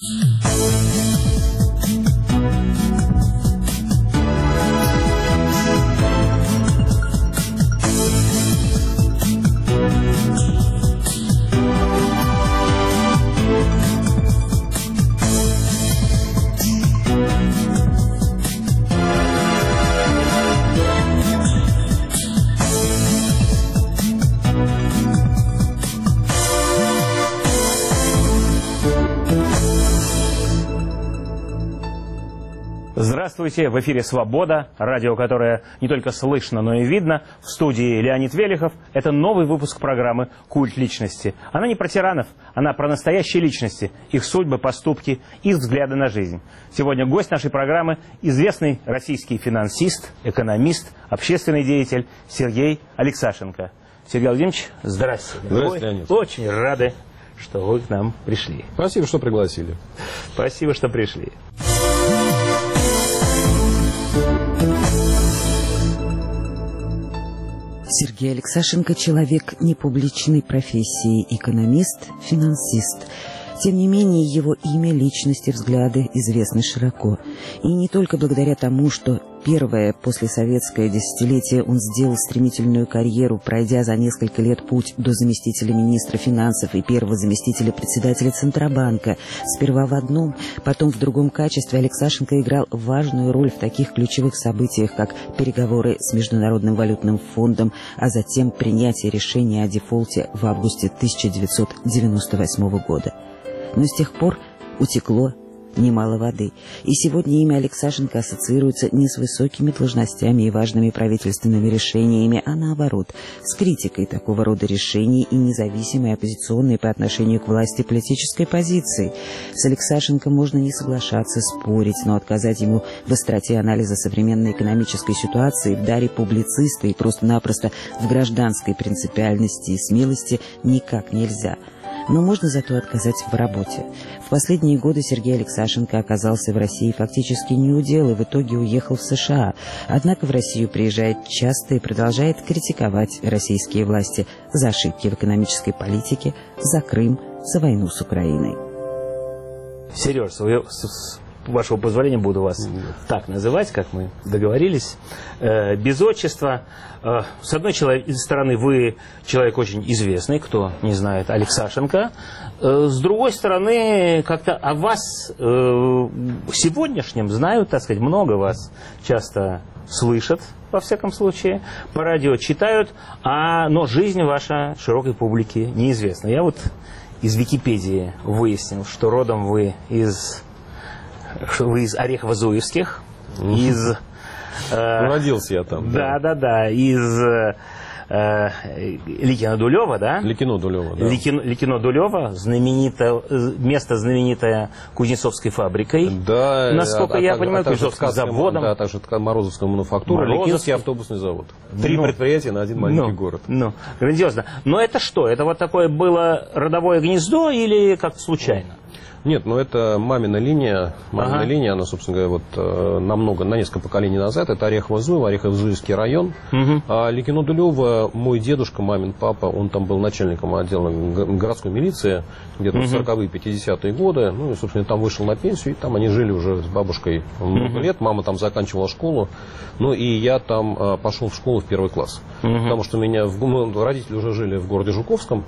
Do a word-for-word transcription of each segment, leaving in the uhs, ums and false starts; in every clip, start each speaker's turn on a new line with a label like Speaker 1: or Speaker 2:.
Speaker 1: Здравствуйте, в эфире «Свобода», радио, которое не только слышно, но и видно. В студии Леонид Велихов. Это новый выпуск программы «Культ личности». Она не про тиранов, она про настоящие личности, их судьбы, поступки, их взгляды на жизнь. Сегодня гость нашей программы – известный российский финансист, экономист, общественный деятель Сергей Алексашенко. Сергей Владимирович, здравствуйте.
Speaker 2: Здравствуйте, Леонид.
Speaker 1: Очень рады, что вы к нам пришли.
Speaker 2: Спасибо, что пригласили.
Speaker 1: Спасибо, что пришли.
Speaker 3: Сергей Алексашенко – человек непубличной профессии, экономист, финансист. Тем не менее, его имя, личность и взгляды известны широко. И не только благодаря тому, что первое послесоветское десятилетие он сделал стремительную карьеру, пройдя за несколько лет путь до заместителя министра финансов и первого заместителя председателя Центробанка. Сперва в одном, потом в другом качестве Алексашенко играл важную роль в таких ключевых событиях, как переговоры с Международным валютным фондом, а затем принятие решения о дефолте в августе тысяча девятьсот девяносто восьмого года. Но с тех пор утекло немало воды. И сегодня имя Алексашенко ассоциируется не с высокими должностями и важными правительственными решениями, а наоборот, с критикой такого рода решений и независимой оппозиционной по отношению к власти политической позиции. С Алексашенко можно не соглашаться, спорить, но отказать ему в остроте анализа современной экономической ситуации, в даре публициста и просто-напросто в гражданской принципиальности и смелости никак нельзя. Но можно зато отказать в работе. В последние годы Сергей Алексашенко оказался в России фактически неудел и в итоге уехал в США. Однако в Россию приезжает часто и продолжает критиковать российские власти за ошибки в экономической политике, за Крым, за войну с Украиной.
Speaker 1: Сереж, с вашего позволения буду вас так называть, как мы договорились, э, без отчества. Э, с одной стороны, вы человек очень известный, кто не знает, Алексашенко. Э, с другой стороны, как-то о вас э, сегодняшнем знают, так сказать, много вас часто слышат, во всяком случае, по радио читают, а, но жизнь ваша широкой публике неизвестна. Я вот из Википедии выяснил, что родом вы из... Вы из Орехово-Зуевских, mm-hmm. из... Э,
Speaker 2: Родился я там.
Speaker 1: Да, да, да, да из э, Ликино-Дулева, да?
Speaker 2: Ликино-Дулева, да.
Speaker 1: Ликино, Ликино-Дулева, знаменитое, место знаменитое Кузнецовской фабрикой. Да. Насколько а, я а, понимаю, а Кузнецовским заводом.
Speaker 2: Да, также Морозовская мануфактура, Ликинский автобусный завод. Три ну, предприятия на один маленький
Speaker 1: ну,
Speaker 2: город.
Speaker 1: Ну, грандиозно. Но это что? Это вот такое было родовое гнездо или как случайно?
Speaker 2: Нет, ну это мамина линия, мамина ага. линия, она, собственно говоря, вот э, намного, на несколько поколений назад, это Орехово-Зуево, Орехово-Зуевский район. Угу. А Ликино-Дулево, мой дедушка, мамин папа, он там был начальником отдела городской милиции, где-то угу. в сороковые, пятидесятые годы, ну и, собственно, там вышел на пенсию, и там они жили уже с бабушкой много угу. лет, мама там заканчивала школу, ну и я там э, пошел в школу в первый класс, угу. потому что меня, ну, родители уже жили в городе Жуковском,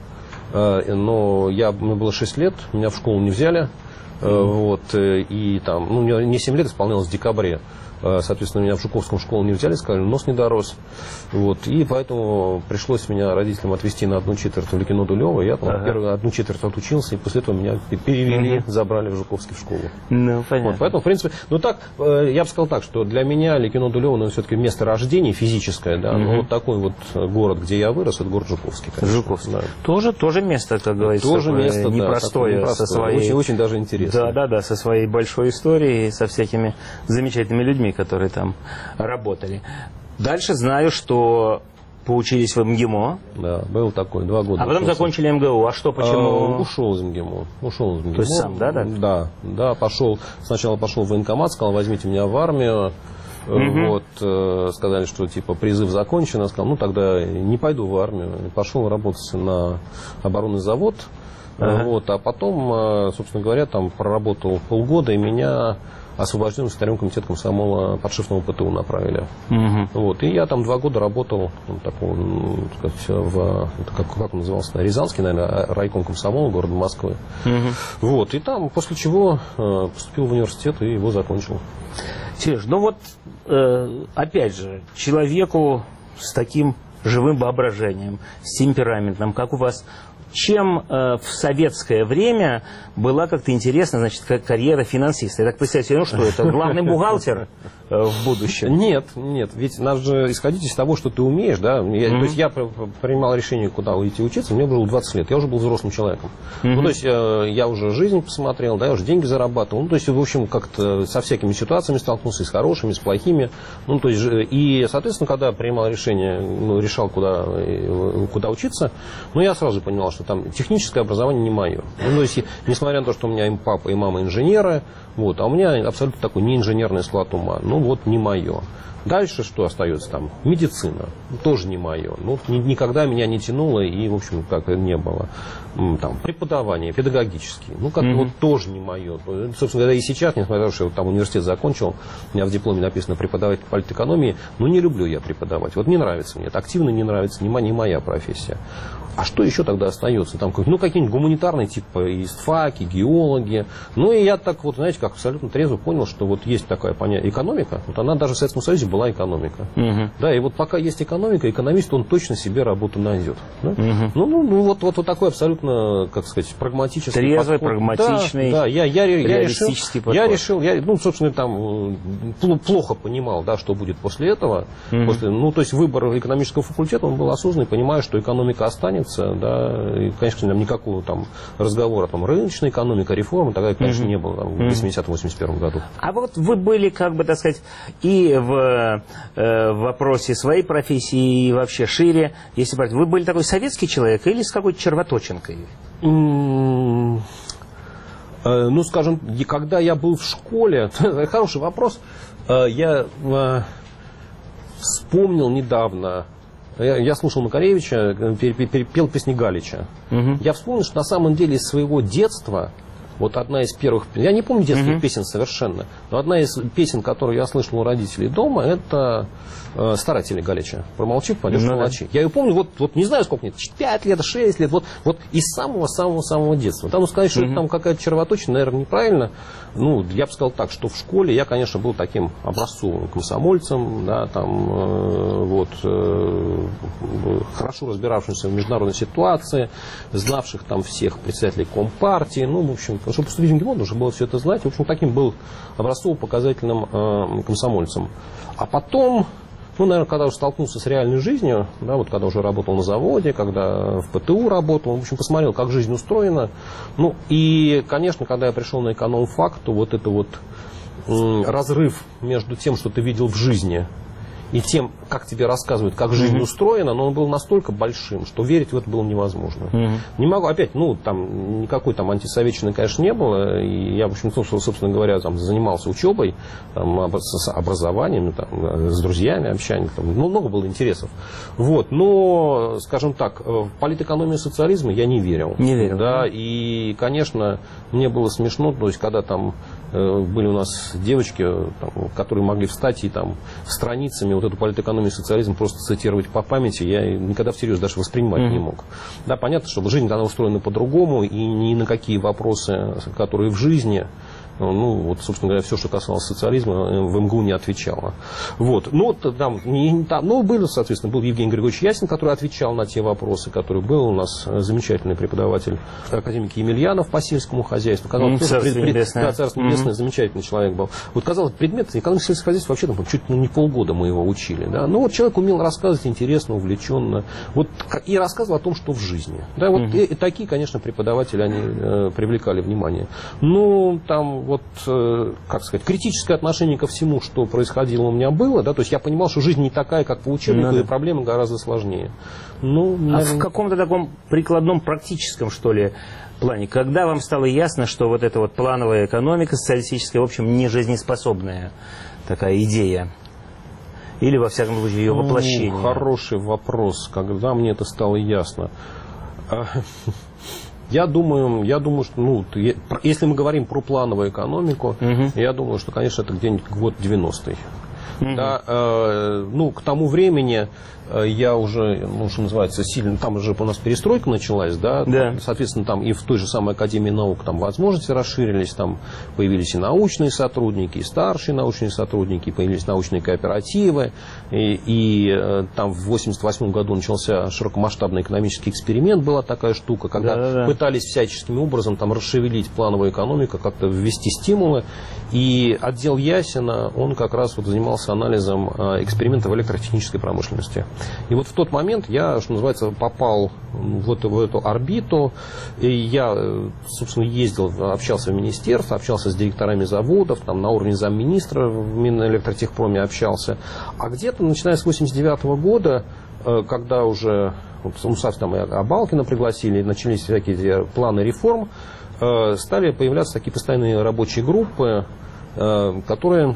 Speaker 2: но я, мне было шесть лет, меня в школу не взяли, mm-hmm. вот, и там, ну, мне семь лет исполнялось в декабре. Соответственно, меня в Жуковском школу не взяли, сказали, нос не дорос. Вот, и поэтому пришлось меня родителям отвезти на одну четверть в Ликино-Дулево. Я там ага. первую одну четверть отучился, и после этого меня перевели, угу. забрали в Жуковский в школу.
Speaker 1: Ну, понятно. Вот,
Speaker 2: поэтому, в принципе, ну так, я бы сказал так, что для меня Ликино-Дулево, ну, все-таки место рождения физическое, да, угу. ну, вот такой вот город, где я вырос, это город Жуковский, конечно.
Speaker 1: Жуковский. Да. Тоже, тоже место, как говорится,
Speaker 2: тоже место,
Speaker 1: непростое, да,
Speaker 2: непростое,
Speaker 1: со своей...
Speaker 2: Очень, очень даже интересно.
Speaker 1: Да, да, да, со своей большой историей, со всякими замечательными людьми, которые там работали. Дальше знаю, что поучились в МГИМО.
Speaker 2: Да, был такой, два года.
Speaker 1: А потом учился. Закончили МГУ. А что, почему?
Speaker 2: А, ушел из МГИМО. Ушел из МГИМО.
Speaker 1: То есть сам, да, да?
Speaker 2: Да, да, пошел, сначала пошел в военкомат, сказал, возьмите меня в армию. Угу. Вот, э, сказали, что типа призыв закончен. Я сказал, ну тогда не пойду в армию. Пошел работать на оборонный завод. Ага. Вот, а потом, собственно говоря, там проработал полгода, и меня освобожденным секретарем комитета комсомола подшефного ПТУ направили. Угу. Вот, и я там два года работал, ну, такой, ну, так сказать, в, как, как он назывался, Рязанский, наверное, райком комсомола города Москвы. Угу. Вот, и там, после чего э, поступил в университет и его закончил.
Speaker 1: Сереж, ну вот, э, опять же, человеку с таким живым воображением, с темпераментом, как у вас, чем э, в советское время была как-то интересна, значит, карьера финансиста? Я так представляю себе, ну что, это главный бухгалтер э, в будущем?
Speaker 2: Нет, нет, ведь надо же исходить из того, что ты умеешь, да. Я, mm-hmm. То есть я принимал решение, куда уйти учиться, мне было двадцать лет, я уже был взрослым человеком. Mm-hmm. Ну, то есть э, я уже жизнь посмотрел, да, я уже деньги зарабатывал. Ну, то есть, в общем, как-то со всякими ситуациями столкнулся, и с хорошими, и с плохими. Ну, то есть, и, соответственно, когда принимал решение, ну, решал, куда, куда учиться, ну, я сразу понимал, что там техническое образование не мое. Ну, то есть, несмотря на то, что у меня и папа, и мама инженеры, вот, а у меня абсолютно такой неинженерный склад ума. Ну, вот, не мое. Дальше что остается там? Медицина. Тоже не мое. Ну, ни, никогда меня не тянуло и, в общем, как не было. Там, преподавание, педагогические. Ну, как mm-hmm. вот тоже не мое. Собственно говоря, и сейчас, несмотря на то, что я там университет закончил, у меня в дипломе написано преподаватель политэкономии, но не люблю я преподавать. Вот не нравится мне. Это активно не нравится, не, не моя профессия. А что еще тогда остается? Там, ну, какие-нибудь гуманитарные, типа истфаки, геологи. Ну, и я так вот, знаете, как абсолютно трезво понял, что вот есть такая понятие экономика. Вот она даже в Советском Союзе была экономика. Угу. Да, и вот пока есть экономика, экономист, он точно себе работу найдет. Да? Угу. Ну, ну, ну вот, вот, вот такой абсолютно, как сказать, прагматический
Speaker 1: трезвый,
Speaker 2: подход.
Speaker 1: прагматичный,
Speaker 2: да, да, я, я, я решил,
Speaker 1: подход.
Speaker 2: Я решил, я, ну, собственно, там плохо понимал, да, что будет после этого. Угу. После, ну, то есть выбор экономического факультета, он был осознанный, понимая, что экономика останется. Да, и, конечно, никакого там разговора там рыночная экономика, реформы, тогда, конечно, mm-hmm. не было там, в восьмидесятом-восемьдесят первом году.
Speaker 1: А вот вы были, как бы, так сказать, и в, э, в вопросе своей профессии, и вообще шире, если брать, вы были такой советский человек или с какой-то червоточинкой?
Speaker 2: Mm-hmm. Э, ну, скажем, когда я был в школе, хороший вопрос, э, я э, вспомнил недавно. Я, я слушал Макаревича, пел песни Галича. Угу. Я вспомнил, что на самом деле из своего детства, вот одна из первых, я не помню детских угу. песен совершенно, но одна из песен, которую я слышал у родителей дома, это э, «Старатели» Галича. «Промолчи, пойдешь ну, молчи». Да. Я ее помню, вот, вот не знаю сколько мне, пять лет, шесть лет, вот, вот из самого-самого-самого детства. Там, ну, сказать, что угу. это там какая-то червоточина, наверное, неправильно. Ну, я бы сказал так, что в школе я, конечно, был таким образцовым комсомольцем, да, там, э, вот, э, хорошо разбиравшимся в международной ситуации, знавших там всех председателей Компартии, ну, в общем, чтобы поступить в МГИМО, нужно было все это знать. В общем, таким был образцово-показательным э, комсомольцем. А потом, ну, наверное, когда уже столкнулся с реальной жизнью, да, вот когда уже работал на заводе, когда в ПТУ работал, в общем, посмотрел, как жизнь устроена. Ну, и, конечно, когда я пришел на экономфак, то вот это вот э, разрыв между тем, что ты видел в жизни, и тем, как тебе рассказывают, как жизнь mm-hmm. устроена, но он был настолько большим, что верить в это было невозможно. Mm-hmm. Не могу, опять, ну, там, никакой там антисоветчины, конечно, не было, и я, в общем, собственно говоря, там, занимался учебой, там, образованием, там, с друзьями, общанием, там, ну, много было интересов. Вот, но, скажем так, в политэкономию социализма я не верил.
Speaker 1: Не верил.
Speaker 2: Да, и, конечно, мне было смешно, то есть, когда там были у нас девочки, там, которые могли встать и там страницами вот эту политэкономию и социализм просто цитировать по памяти, я никогда всерьез даже воспринимать mm-hmm. не мог. Да, понятно, что жизнь она устроена по-другому, и ни на какие вопросы, которые в жизни, ну, вот, собственно говоря, все, что касалось социализма, в МГУ не отвечало. Вот. Ну, вот, там, не, там, ну, был, соответственно, был Евгений Григорьевич Ясин, который отвечал на те вопросы, которые был. У нас замечательный преподаватель, академик Емельянов по сельскому хозяйству. Казалось, mm, царство пред, небесное. Да, царство небесное, mm-hmm. замечательный человек был. Вот, казалось, предмет экономики сельского хозяйства вообще там, чуть ну, не полгода мы его учили. Да? Но вот человек умел рассказывать интересно, увлеченно. Вот, и рассказывал о том, что в жизни. Да, вот, mm-hmm. и, и такие, конечно, преподаватели, они э, привлекали внимание. Ну, там, вот, э, как сказать, критическое отношение ко всему, что происходило у меня было, да, то есть я понимал, что жизнь не такая, как по учебнику, Надо. и проблемы гораздо сложнее. Ну,
Speaker 1: наверное... А в каком-то таком прикладном, практическом, что ли, плане, когда вам стало ясно, что вот эта вот плановая экономика социалистическая, в общем, не жизнеспособная такая идея? Или, во всяком случае, ее воплощение?
Speaker 2: Ну, хороший вопрос. Когда мне это стало ясно? Я думаю, я думаю, что, ну, если мы говорим про плановую экономику, угу. я думаю, что, конечно, это где-нибудь год девяностый. Угу. Да, э, ну, к тому времени я уже, ну, что называется, сильно, там уже у нас перестройка началась, да,
Speaker 1: да.
Speaker 2: Соответственно, там и в той же самой Академии наук там возможности расширились, там появились и научные сотрудники, и старшие научные сотрудники, появились научные кооперативы, и, и там в восемьдесят восьмом году начался широкомасштабный экономический эксперимент, была такая штука, когда да, да. пытались всяческим образом там расшевелить плановую экономику, как-то ввести стимулы, и отдел Ясина, он как раз вот занимался анализом экспериментов в электротехнической промышленности. И вот в тот момент я, что называется, попал в эту, в эту орбиту. И я, собственно, ездил, общался в министерстве, общался с директорами заводов, там на уровне замминистра в Минэлектротехпроме общался. А где-то, начиная с восемьдесят девятого года, когда уже вот, Мусаф там и Абалкина пригласили, начались всякие планы реформ, стали появляться такие постоянные рабочие группы, которые...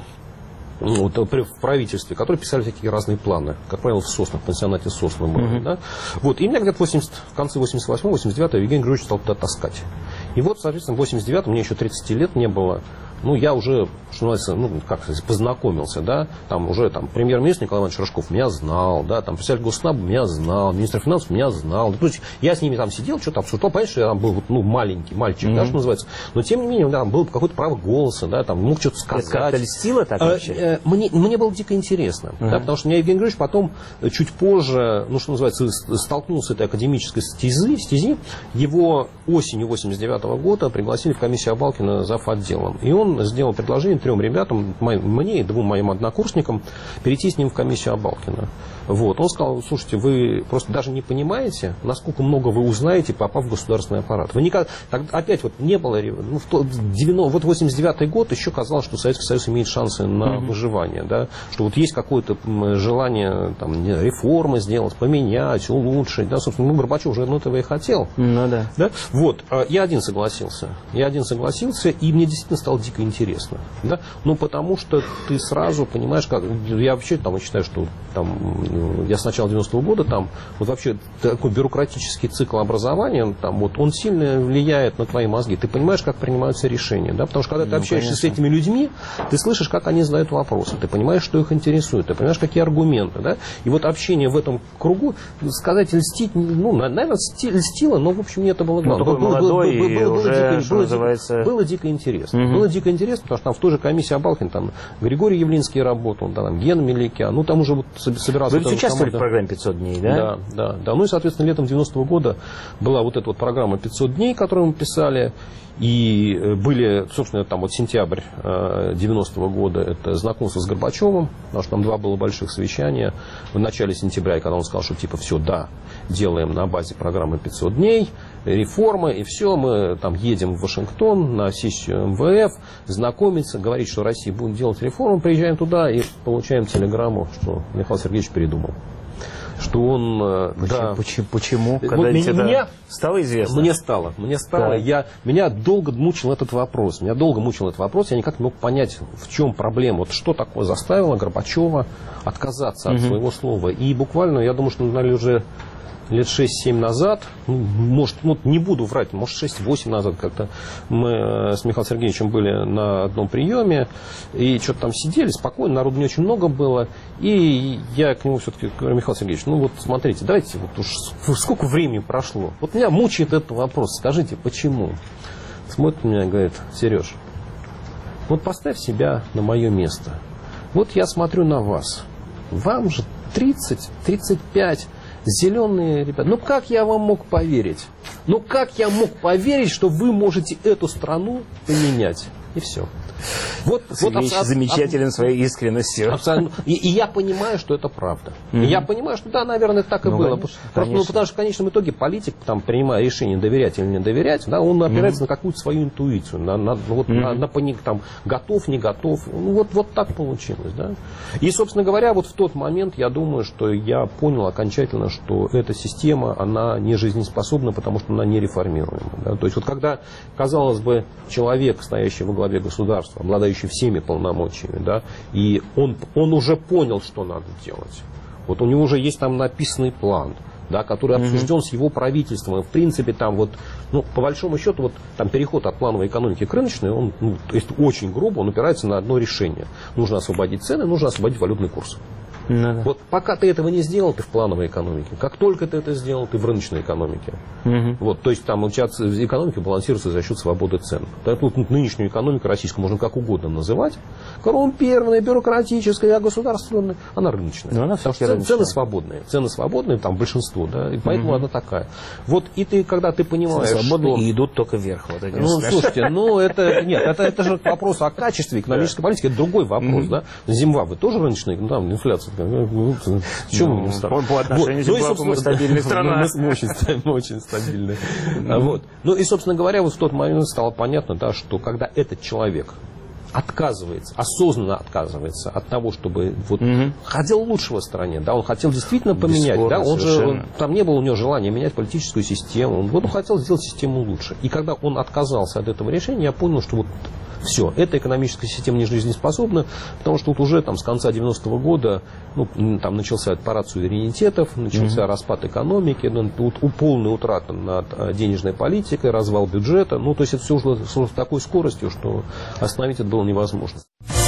Speaker 2: Ну, в правительстве, которые писали всякие разные планы, как правило, в Соснах, в пансионате Сосна были, uh-huh. да? Вот, и меня где-то в конце восемьдесят восьмого восемьдесят девятого Евгений Григорьевич стал туда таскать. И вот, соответственно, в восемьдесят девятом мне еще тридцати лет не было. Ну, я уже, что называется, ну, как сказать, познакомился, да, там уже там премьер-министр Николай Иванович Рожков меня знал, да, там председатель Госнаба меня знал, министр финансов меня знал. То есть я с ними там сидел, что-то обсуждал, понятно, что я там был, ну, маленький мальчик, mm-hmm. да, что называется, но тем не менее, да, там было какое-то право голоса, да, там мог что-то сказать. Это
Speaker 1: как-то льстило так вообще?
Speaker 2: А, э, мне, мне было дико интересно, mm-hmm. да, потому что меня Евгений Григорьевич потом, чуть позже, ну, что называется, столкнулся с этой академической стези, стези, его осенью восемьдесят девятого года пригласили в комиссию Абалкина зав. Отделом, и он сделал предложение трем ребятам, мне и двум моим однокурсникам, перейти с ним в комиссию Абалкина. Вот. Он сказал: слушайте, вы просто даже не понимаете, насколько много вы узнаете, попав в государственный аппарат. Вы никогда, так, опять вот не было, ну, в то, девяносто, вот восемьдесят девятый год еще казалось, что Советский Союз имеет шансы на mm-hmm. выживание, да, что вот есть какое-то желание там, реформы сделать, поменять, улучшить, да, собственно, ну, Горбачев уже ну, этого и хотел.
Speaker 1: Ну да.
Speaker 2: Да? Вот. Я один согласился. Я один согласился, и мне действительно стало дико интересно. Да? Ну, потому что ты сразу понимаешь, как... Я вообще там считаю, что там, я с начала девяностого года там, вот вообще такой бюрократический цикл образования, там, вот, он сильно влияет на твои мозги. Ты понимаешь, как принимаются решения. Да? Потому что когда ты ну, общаешься конечно. с этими людьми, ты слышишь, как они задают вопросы. Ты понимаешь, что их интересует. Ты понимаешь, какие аргументы. Да? И вот общение в этом кругу, сказать, льстить, ну, наверное, льстило, но, в общем, мне это было главное.
Speaker 1: Ну, было, молодой, было, было, было, уже,
Speaker 2: дико,
Speaker 1: что
Speaker 2: было,
Speaker 1: называется...
Speaker 2: было дико интересно. Угу. Было дико интересно, потому что там в той же комиссии Абалкин, там Григорий Явлинский работал, да, там Ген Меликян, ну там уже вот собирался...
Speaker 1: Вы ведь участвовали команда. в программе пятьсот дней, да?
Speaker 2: Да, да, да. Ну и, соответственно, летом девяностого года была вот эта вот программа пятьсот дней, которую мы писали. И были, собственно, там вот сентябрь девяностого года, это знакомство с Горбачевым, потому что там два было больших совещания в начале сентября, когда он сказал, что типа все, да, делаем на базе программы пятьсот дней, реформы, и все, мы там едем в Вашингтон на сессию эм вэ эф, знакомиться, говорить, что Россия будет делать реформу, приезжаем туда и получаем телеграмму, что Михаил Сергеевич передумал. Что он...
Speaker 1: Почему?
Speaker 2: Да,
Speaker 1: почему? почему?
Speaker 2: Вот
Speaker 1: Когда
Speaker 2: меня, меня
Speaker 1: стало известно?
Speaker 2: Мне стало. Мне стало. Да. Я, меня долго мучил этот вопрос. Меня долго мучил этот вопрос. Я никак не мог понять, в чем проблема. Вот что такое заставило Горбачева отказаться от угу. своего слова. И буквально, я думаю, что, наверное, уже лет шесть-семь назад, ну, может, ну, не буду врать, может, шесть-восемь назад как-то мы с Михаилом Сергеевичем были на одном приеме, и что-то там сидели, спокойно, народу не очень много было, и я к нему все-таки говорю: Михаил Сергеевич, ну вот смотрите, давайте, вот уж сколько времени прошло, вот меня мучает этот вопрос, скажите, почему? Смотрит на меня и говорит: Сереж, вот поставь себя на мое место, вот я смотрю на вас, вам же тридцать-тридцать пять, зеленые ребята. Ну как я вам мог поверить? Ну как я мог поверить, что вы можете эту страну поменять? И все. Вот, вот
Speaker 1: абсо- замечателен аб- своей искренностью.
Speaker 2: Абсолютно. И, и я понимаю, что это правда. Mm-hmm. И я понимаю, что да, наверное, так и
Speaker 1: ну,
Speaker 2: было.
Speaker 1: Конечно,
Speaker 2: Просто,
Speaker 1: конечно.
Speaker 2: Ну, потому что в конечном итоге политик, там, принимая решение, доверять или не доверять, да, он опирается mm-hmm. на какую-то свою интуицию, на, на, вот, mm-hmm. на, на пони- там, готов, не готов. Ну, вот, вот так получилось. Да? И, собственно говоря, вот в тот момент я думаю, что я понял окончательно, что эта система, она не жизнеспособна, потому что она не реформируема. Да? То есть вот когда, казалось бы, человек, стоящий во главе государства, обладающий всеми полномочиями, да, и он, он уже понял, что надо делать. Вот у него уже есть там написанный план, да, который обсужден mm-hmm. с его правительством. И, в принципе, там вот, ну, по большому счету, вот там переход от плановой экономики к рыночной, он, ну, то есть очень грубо, он опирается на одно решение. Нужно освободить цены, нужно освободить валютный курс. Надо. Вот пока ты этого не сделал, ты в плановой экономике. Как только ты это сделал, ты в рыночной экономике. Угу. Вот, то есть там у тебя экономика балансируется за счет свободы цен. Поэтому нынешнюю экономику российскую можно как угодно называть. Коррумпированная, бюрократическая, государственная. Она рыночная. Но она цены, цены свободные. Цены свободные, там большинство, да, и поэтому угу. она такая. Вот и ты, когда ты понимаешь, цены свободные
Speaker 1: что... и идут только вверх. Вот
Speaker 2: ну, слушайте, ну это нет, это, это же вопрос о качестве экономической политики, это другой вопрос, угу. да. Зимбабве тоже рыночная, ну, там инфляция. Чем мы не
Speaker 1: стали? По отношению к Зимбабве мы стабильная страна.
Speaker 2: Мы очень стабильная. Вот. Ну и, собственно говоря, вот в тот момент стало понятно, да, что когда этот человек отказывается, осознанно отказывается от того, чтобы вот угу. хотел лучшего в стране, да, он хотел действительно поменять, бесспорно, да, он же, он, там не было у него желания менять политическую систему, он, вот он хотел сделать систему лучше. И когда он отказался от этого решения, я понял, что вот все, эта экономическая система не жизнеспособна, потому что тут уже там, с конца девяностого года ну, там начался парад суверенитетов, начался mm-hmm. распад экономики, ну, полная утрата над денежной политикой, развал бюджета. Ну, то есть это все ушло с такой скоростью, что остановить это было невозможно.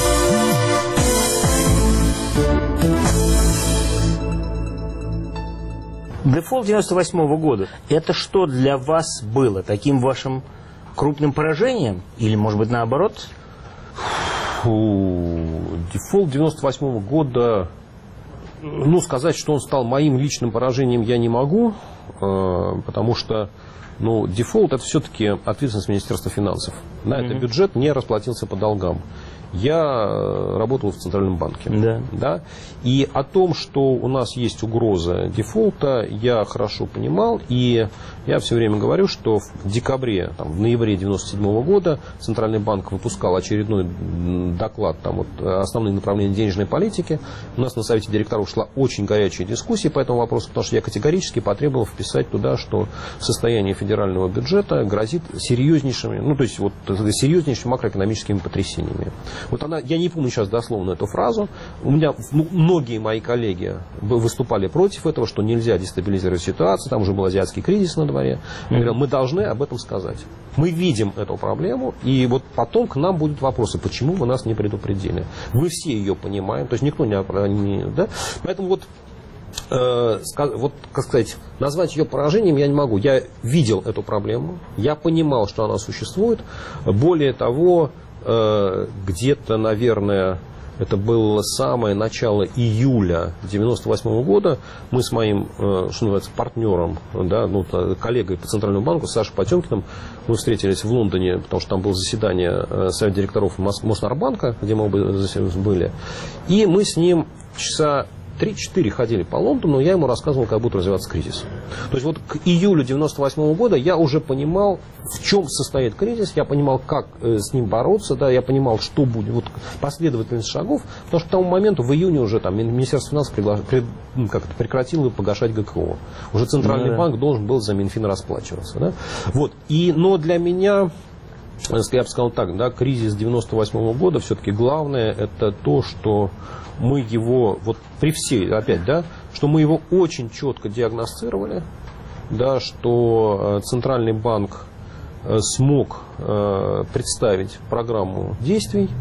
Speaker 1: Дефолт девяносто восьмого года. Это что для вас было таким вашим крупным поражением? Или, может быть, наоборот?
Speaker 2: Фу, дефолт девяносто восьмого года, ну, сказать, что он стал моим личным поражением, я не могу, потому что, ну, дефолт – это все-таки ответственность Министерства финансов. Да, mm-hmm. это бюджет не расплатился по долгам. Я работал в Центральном банке.
Speaker 1: Да.
Speaker 2: Да, и о том, что у нас есть угроза дефолта, я хорошо понимал. И я все время говорю, что в декабре, там, в ноябре девяносто седьмого года Центральный банк выпускал очередной доклад, там, вот, основные направления денежной политики. У нас на совете директоров шла очень горячая дискуссия по этому вопросу, потому что я категорически потребовал вписать туда, что состояние федерального бюджета грозит серьезнейшими, ну, то есть, вот, серьезнейшими макроэкономическими потрясениями. Вот она, я не помню сейчас дословно эту фразу. У меня ну, многие мои коллеги выступали против этого, что нельзя дестабилизировать ситуацию. Там уже был азиатский кризис на дворе. Я говорил, мы должны об этом сказать. Мы видим эту проблему, и вот потом к нам будут вопросы, почему вы нас не предупредили. Вы все ее понимаем, то есть никто не... не да? Поэтому вот, э, вот, как сказать, назвать ее поражением я не могу. Я видел эту проблему, я понимал, что она существует. Более того, где-то, наверное, это было самое начало июля девяносто восьмого года, мы с моим, что называется, партнером, да, ну, коллегой по Центральному банку, Сашей Потемкиным, мы встретились в Лондоне, потому что там было заседание Совета директоров Моснарбанка, где мы оба были, и мы с ним часа три-четыре ходили по Лондону, я ему рассказывал, как будет развиваться кризис. То есть вот к июлю девяносто восьмого года я уже понимал, в чем состоит кризис, я понимал, как э, с ним бороться, да, я понимал, что будет, вот последовательность шагов, потому что к тому моменту в июне уже там Министерство финансов пригла... при... как это, прекратило погашать ГКО. Уже Центральный ну, банк да. должен был за Минфин расплачиваться. Да? Вот. И, но для меня, я бы сказал так, да, кризис девяносто восьмого года, все-таки главное это то, что мы его, вот при всей, опять, да, что мы его очень четко диагностировали, да, что Центральный банк смог представить программу действий.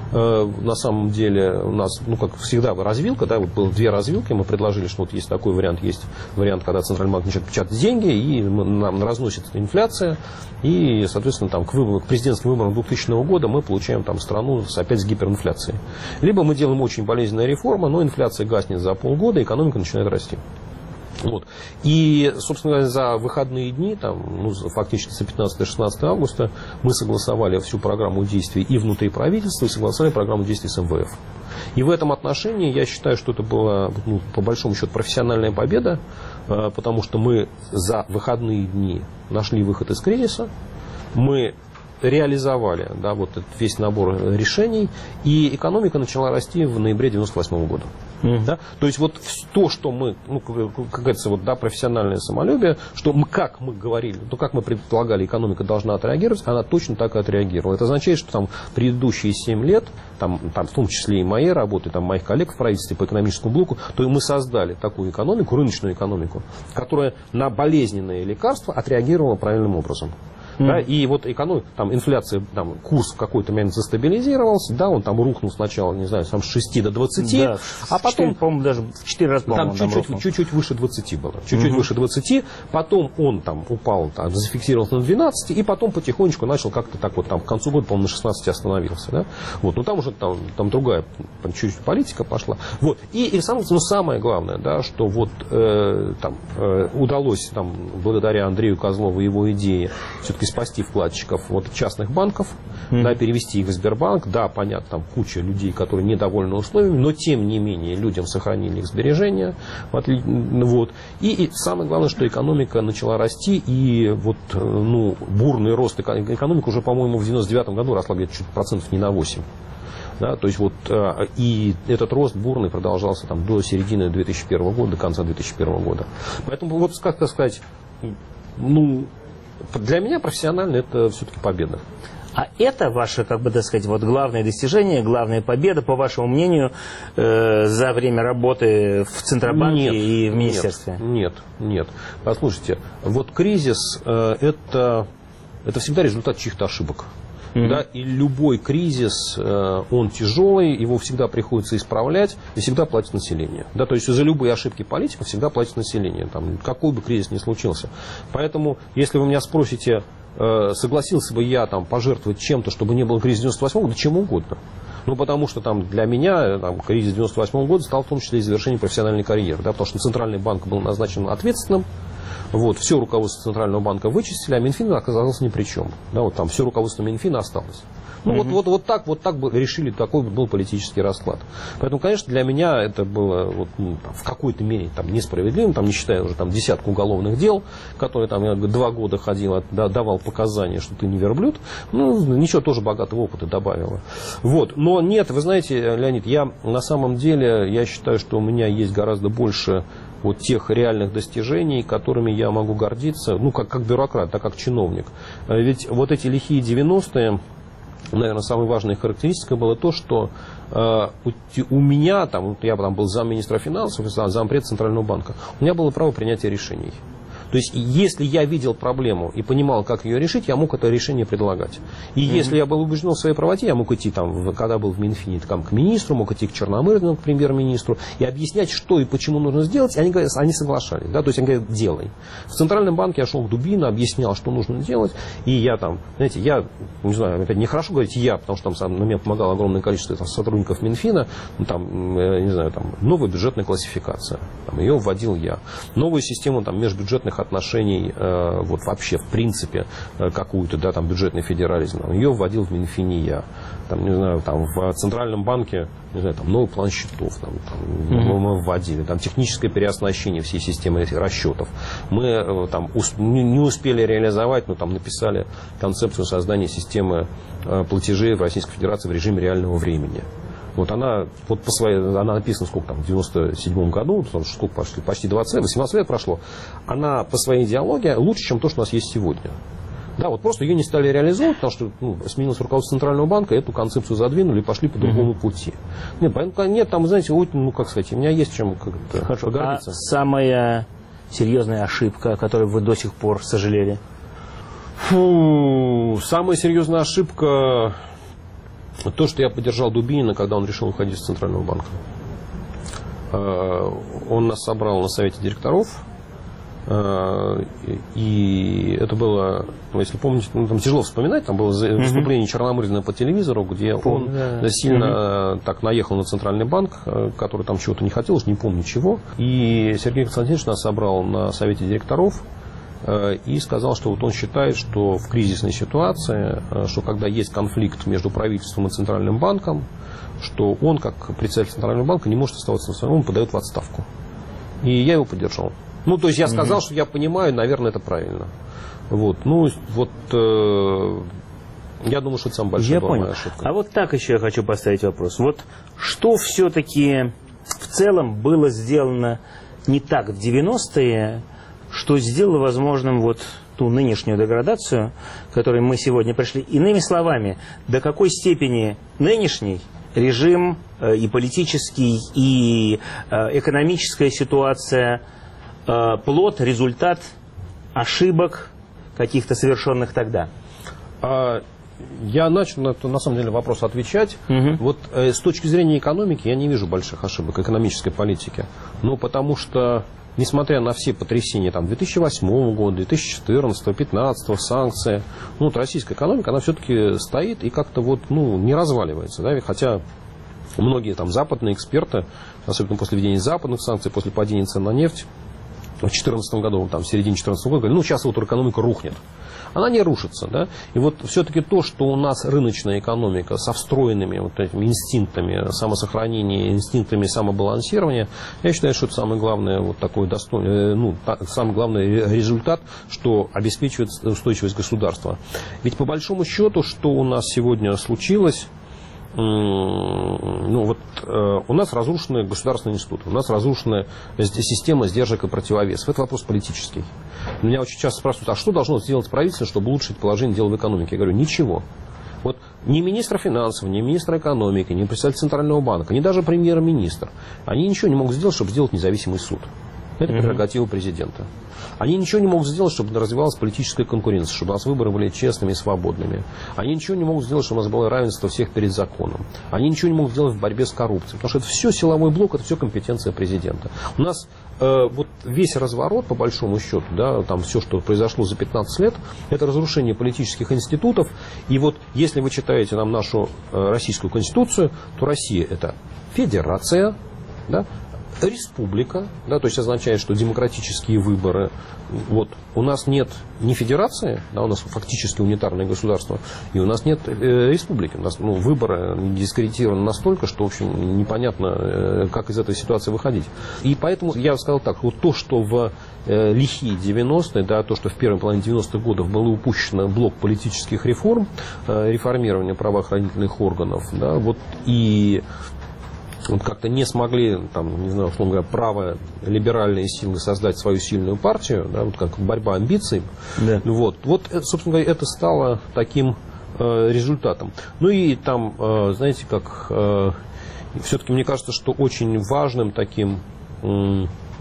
Speaker 2: На самом деле у нас, ну, как всегда, развилка, да, вот было две развилки, мы предложили, что вот есть такой вариант, есть вариант, когда Центральный банк начинает печатать деньги, и нам разносится инфляция, и, соответственно, там, к, выбору, к президентским выборам двухтысячного года мы получаем там страну с, опять с гиперинфляцией. Либо мы делаем очень болезненная реформа, но инфляция гаснет за полгода, экономика начинает расти. Вот. И, собственно говоря, за выходные дни, там, ну, фактически за пятнадцатое-шестнадцатое августа, мы согласовали всю программу действий и внутри правительства, и согласовали программу действий с эм вэ эф. И в этом отношении я считаю, что это была, ну, по большому счету, профессиональная победа, потому что мы за выходные дни нашли выход из кризиса, мы реализовали, да, вот этот весь набор решений, и экономика начала расти в ноябре девяносто восьмого года. Mm-hmm. Да? То есть вот то, что мы, ну, как говорится, вот, да, профессиональное самолюбие, что мы, как мы говорили, то как мы предполагали, экономика должна отреагировать, она точно так и отреагировала. Это означает, что там предыдущие семь лет там, там, в том числе и моей работы, там, моих коллег в правительстве по экономическому блоку, то мы создали такую экономику, рыночную экономику, которая на болезненные лекарства отреагировала правильным образом. Mm. Да, и вот экономика, там, инфляция, там, курс в какой-то момент застабилизировался, да, он там рухнул сначала, не знаю, там, с шести до двадцати, да, а потом,
Speaker 1: по-моему, даже в четыре раза,
Speaker 2: там чуть-чуть, чуть-чуть выше двадцати было, чуть-чуть mm-hmm. выше двадцати, потом он там упал, там, зафиксировался на двенадцати, и потом потихонечку начал как-то так вот, там, к концу года, по-моему, на шестнадцати остановился, да, вот, ну, там уже, там, там другая, чуть-чуть политика пошла, вот, и, и самое, ну, самое главное, да, что вот, э, там, э, удалось, там, благодаря Андрею Козлову и его идее, все-таки спасти вкладчиков вот, частных банков, mm-hmm. да, перевести их в Сбербанк. Да, понятно, там куча людей, которые недовольны условиями, но тем не менее людям сохранили их сбережения. Вот. И, и самое главное, что экономика начала расти, и вот, ну, бурный рост экономики уже, по-моему, в девяносто девятом году росла где-то чуть процентов не на восемь. Да, то есть вот, и этот рост бурный продолжался там, до середины две тысячи первого года, до конца две тысячи первого года. Поэтому, вот, как сказать, ну, для меня профессионально это все-таки победа.
Speaker 1: А это ваше, как бы так сказать, вот главное достижение, главная победа, по вашему мнению, э, за время работы в Центробанке нет, и в министерстве?
Speaker 2: Нет, нет, нет. Послушайте, вот кризис э, это, это всегда результат чьих-то ошибок. Mm-hmm. Да, и любой кризис, э, он тяжелый, его всегда приходится исправлять, и всегда платит население. Да, то есть за любые ошибки политиков всегда платит население, там, какой бы кризис ни случился. Поэтому, если вы меня спросите, э, согласился бы я там, пожертвовать чем-то, чтобы не было кризиса девяносто восьмого года, чем угодно. Ну, потому что там, для меня там, кризис девяносто восьмого года стал в том числе и завершением профессиональной карьеры. Да, потому что Центральный банк был назначен ответственным. Вот, все руководство Центрального банка вычислили, а Минфин оказался ни при чем. Да, вот там все руководство Минфина осталось. Ну, mm-hmm. вот, вот, вот, так, вот так бы решили, такой был политический расклад. Поэтому, конечно, для меня это было вот, ну, там, в какой-то мере там, несправедливым, там, не считая уже там, десятку уголовных дел, которые там, я два года ходил, давал показания, что ты не верблюд. Ну, ничего, тоже богатого опыта добавило. Вот. Но нет, вы знаете, Леонид, я на самом деле, я считаю, что у меня есть гораздо больше вот тех реальных достижений, которыми я могу гордиться, ну, как, как бюрократ, так как чиновник. Ведь вот эти лихие девяностые, наверное, самой важной характеристикой было то, что э, у, у меня, там, я там был замминистра финансов, зампред Центрального банка, у меня было право принятия решений. То есть, если я видел проблему и понимал, как ее решить, я мог это решение предлагать. И mm-hmm. если я был убежден в своей правоте, я мог идти, там, когда был в Минфине, там, к министру, мог идти к Черномырдину, к премьер-министру, и объяснять, что и почему нужно сделать, и они, говорят, они соглашались. Да? То есть, они говорят, делай. В Центральном банке я шел к Дубину, объяснял, что нужно делать, и я там, знаете, я, не знаю, это нехорошо говорить я, потому что там, на меня помогало огромное количество там, сотрудников Минфина, ну, там, не знаю, там, новая бюджетная классификация, там, ее вводил я. Новую систему там, межбюджетных отношений, э, вот вообще, в принципе, э, какую-то, да, там, бюджетный федерализм, ее вводил в Минфине я. Там, не знаю, там, в Центральном банке, не знаю, там, новый план счетов, там, там, mm-hmm. мы вводили, там, техническое переоснащение всей системы этих расчетов. Мы, э, там, ус, не, не успели реализовать, но, там, написали концепцию создания системы э, платежей в Российской Федерации в режиме реального времени. Вот она, вот по своей, она написана сколько там, в девяносто седьмом году, сколько пошли, почти двадцать лет, восемнадцать лет прошло. Она по своей идеологии лучше, чем то, что у нас есть сегодня. Да, вот просто ее не стали реализовывать, потому что ну, сменилось руководство Центрального банка, эту концепцию задвинули и пошли по другому mm-hmm. пути. Нет, нет, там, знаете, ну, как сказать, у меня есть чем
Speaker 1: Хорошо. гордиться. А самая серьезная ошибка, о которой вы до сих пор сожалели?
Speaker 2: Фу, самая серьезная ошибка... То, что я поддержал Дубинина, когда он решил уходить из Центрального банка. Он нас собрал на совете директоров. И это было, если помните, ну, там тяжело вспоминать, там было выступление Черномырдина по телевизору, где он да. сильно угу. так наехал на Центральный банк, который там чего-то не хотел, не помню чего. И Сергей Константинович нас собрал на совете директоров и сказал, что вот он считает, что в кризисной ситуации, что когда есть конфликт между правительством и Центральным банком, что он, как председатель Центрального банка, не может оставаться на своем, он подает в отставку. И я его поддержал. Ну, то есть я сказал, mm-hmm. что я понимаю, наверное, это правильно. Вот, ну, вот, э, я думаю, что это самая большая была моя ошибка.
Speaker 1: А вот так еще я хочу поставить вопрос. Вот что все-таки в целом было сделано не так в девяностые, что сделало возможным вот ту нынешнюю деградацию, к которой мы сегодня пришли. Иными словами, до какой степени нынешний режим и политический, и экономическая ситуация плод, результат ошибок каких-то совершенных тогда?
Speaker 2: Я начал на, на самом деле вопрос отвечать. Угу. Вот э, с точки зрения экономики я не вижу больших ошибок экономической политики. Ну, потому что, несмотря на все потрясения там, две тысячи восьмого года, две тысячи четырнадцатого, две тысячи пятнадцатого, санкции, ну, вот российская экономика, она все-таки стоит и как-то вот, ну, не разваливается. Да? Хотя многие там западные эксперты, особенно после введения западных санкций, после падения цен на нефть, в две тысячи четырнадцатом году, там, в середине две тысячи четырнадцатого года, говорили, ну, сейчас вот экономика рухнет. Она не рушится, да, и вот все-таки то, что у нас рыночная экономика со встроенными вот этими инстинктами самосохранения, инстинктами самобалансирования, я считаю, что это самый главный вот такой достойный, ну, самый главный результат, что обеспечивает устойчивость государства. Ведь по большому счету, что у нас сегодня случилось, ну, вот, э, у нас разрушены государственные институты, у нас разрушена система сдержек и противовесов. Это вопрос политический. Меня очень часто спрашивают, а что должно сделать правительство, чтобы улучшить положение дел в экономике? Я говорю, ничего. Вот ни министр финансов, ни министр экономики, ни представитель Центрального банка, ни даже премьер-министр, они ничего не могут сделать, чтобы сделать независимый суд. Это прерогатива президента. Они ничего не могут сделать, чтобы развивалась политическая конкуренция, чтобы у нас выборы были честными и свободными. Они ничего не могут сделать, чтобы у нас было равенство всех перед законом. Они ничего не могут сделать в борьбе с коррупцией. Потому что это все силовой блок, это все компетенция президента. У нас э, вот весь разворот, по большому счету, да, там все, что произошло за пятнадцать лет, это разрушение политических институтов. И вот если вы читаете нам нашу э, российскую конституцию, то Россия это федерация, да, республика, да, то есть означает, что демократические выборы, вот, у нас нет ни федерации, да, у нас фактически унитарное государство, и у нас нет э, республики, у нас, ну, выборы дискредитированы настолько, что, в общем, непонятно, э, как из этой ситуации выходить. И поэтому я сказал так, вот то, что в э, лихие девяностые, да, то, что в первой половине девяностых годов было упущено блок политических реформ, э, реформирования правоохранительных органов, да, вот, и вот как-то не смогли, там, не знаю, условно говоря, право-либеральные силы создать свою сильную партию, да, вот как борьба амбиций. Да. Вот, вот, собственно говоря, это стало таким э, результатом. Ну и там, э, знаете, как э, все-таки мне кажется, что очень важным таким э,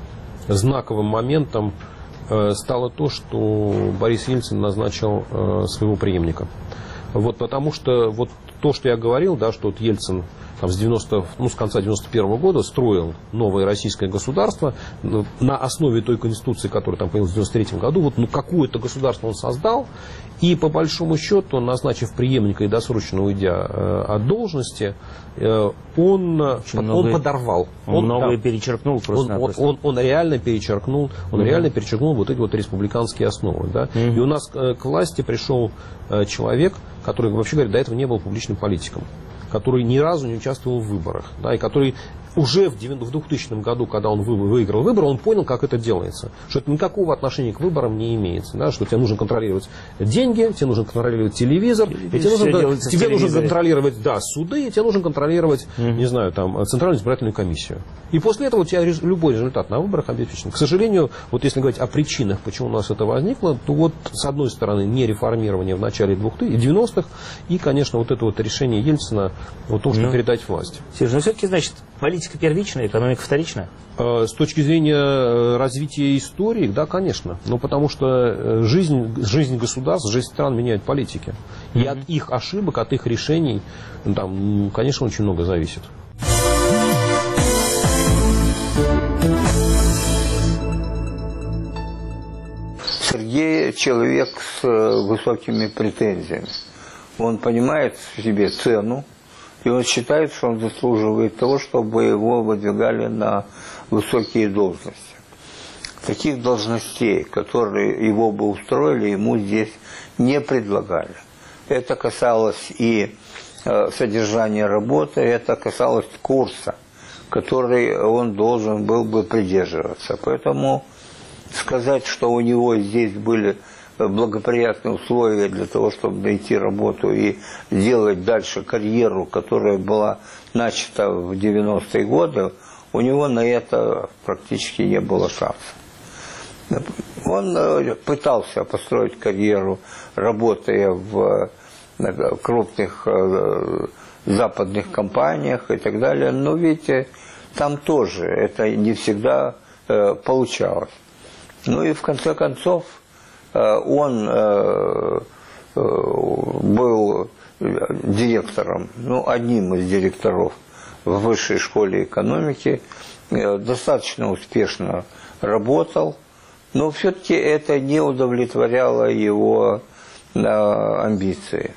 Speaker 2: знаковым моментом э, стало то, что Борис Ельцин назначил э, своего преемника. Вот, потому что вот то, что я говорил, да, что вот Ельцин там, с, девяностого, ну, с конца девяносто первого года строил новое российское государство на основе той конституции, которая там появилась в девяносто третьем году. Вот, ну, какое-то государство он создал, и по большому счету, назначив преемника и досрочно уйдя э, от должности, э, он, под, он подорвал.
Speaker 1: Он, он многое да, перечеркнул просто.
Speaker 2: Он, он, он, он реально перечеркнул, он угу. реально перечеркнул вот эти вот республиканские основы. Да? Угу. И у нас э, к власти пришел э, человек, который, вообще говоря, до этого не был публичным политиком, который ни разу не участвовал в выборах, да, и который уже в двухтысячном году, когда он выиграл выборы, он понял, как это делается. Что это никакого отношения к выборам не имеется. Да, что тебе нужно контролировать деньги, тебе нужно контролировать телевизор, и тебе, нужно, тебе нужно контролировать да, суды, и тебе нужно контролировать, mm-hmm. не знаю, там, Центральную избирательную комиссию. И после этого у тебя любой результат на выборах обеспечен. К сожалению, вот если говорить о причинах, почему у нас это возникло, то вот с одной стороны не реформирование в начале девяностых, и, конечно, вот это вот решение Ельцина о том, чтобы mm-hmm. передать власть.
Speaker 1: Сереж, но все-таки, значит, политика первичная, экономика вторичная?
Speaker 2: С точки зрения развития истории, да, конечно. Ну, потому что жизнь, жизнь государств, жизнь стран меняет политики. И mm-hmm. от их ошибок, от их решений, там, конечно, очень много зависит.
Speaker 4: Сергей человек с высокими претензиями. Он понимает в себе цену, и он считает, что он заслуживает того, чтобы его выдвигали на высокие должности. Таких должностей, которые его бы устроили, ему здесь не предлагали. Это касалось и э, содержания работы, это касалось курса, который он должен был бы придерживаться. Поэтому сказать, что у него здесь были благоприятные условия для того, чтобы найти работу и делать дальше карьеру, которая была начата в девяностые годы, у него на это практически не было шансов. Он пытался построить карьеру, работая в крупных западных компаниях и так далее. Но видите, там тоже это не всегда э, получалось. Ну и в конце концов э, он э, э, был директором, ну, одним из директоров в высшей школе экономики, э, достаточно успешно работал, но все-таки это не удовлетворяло его э, амбиции.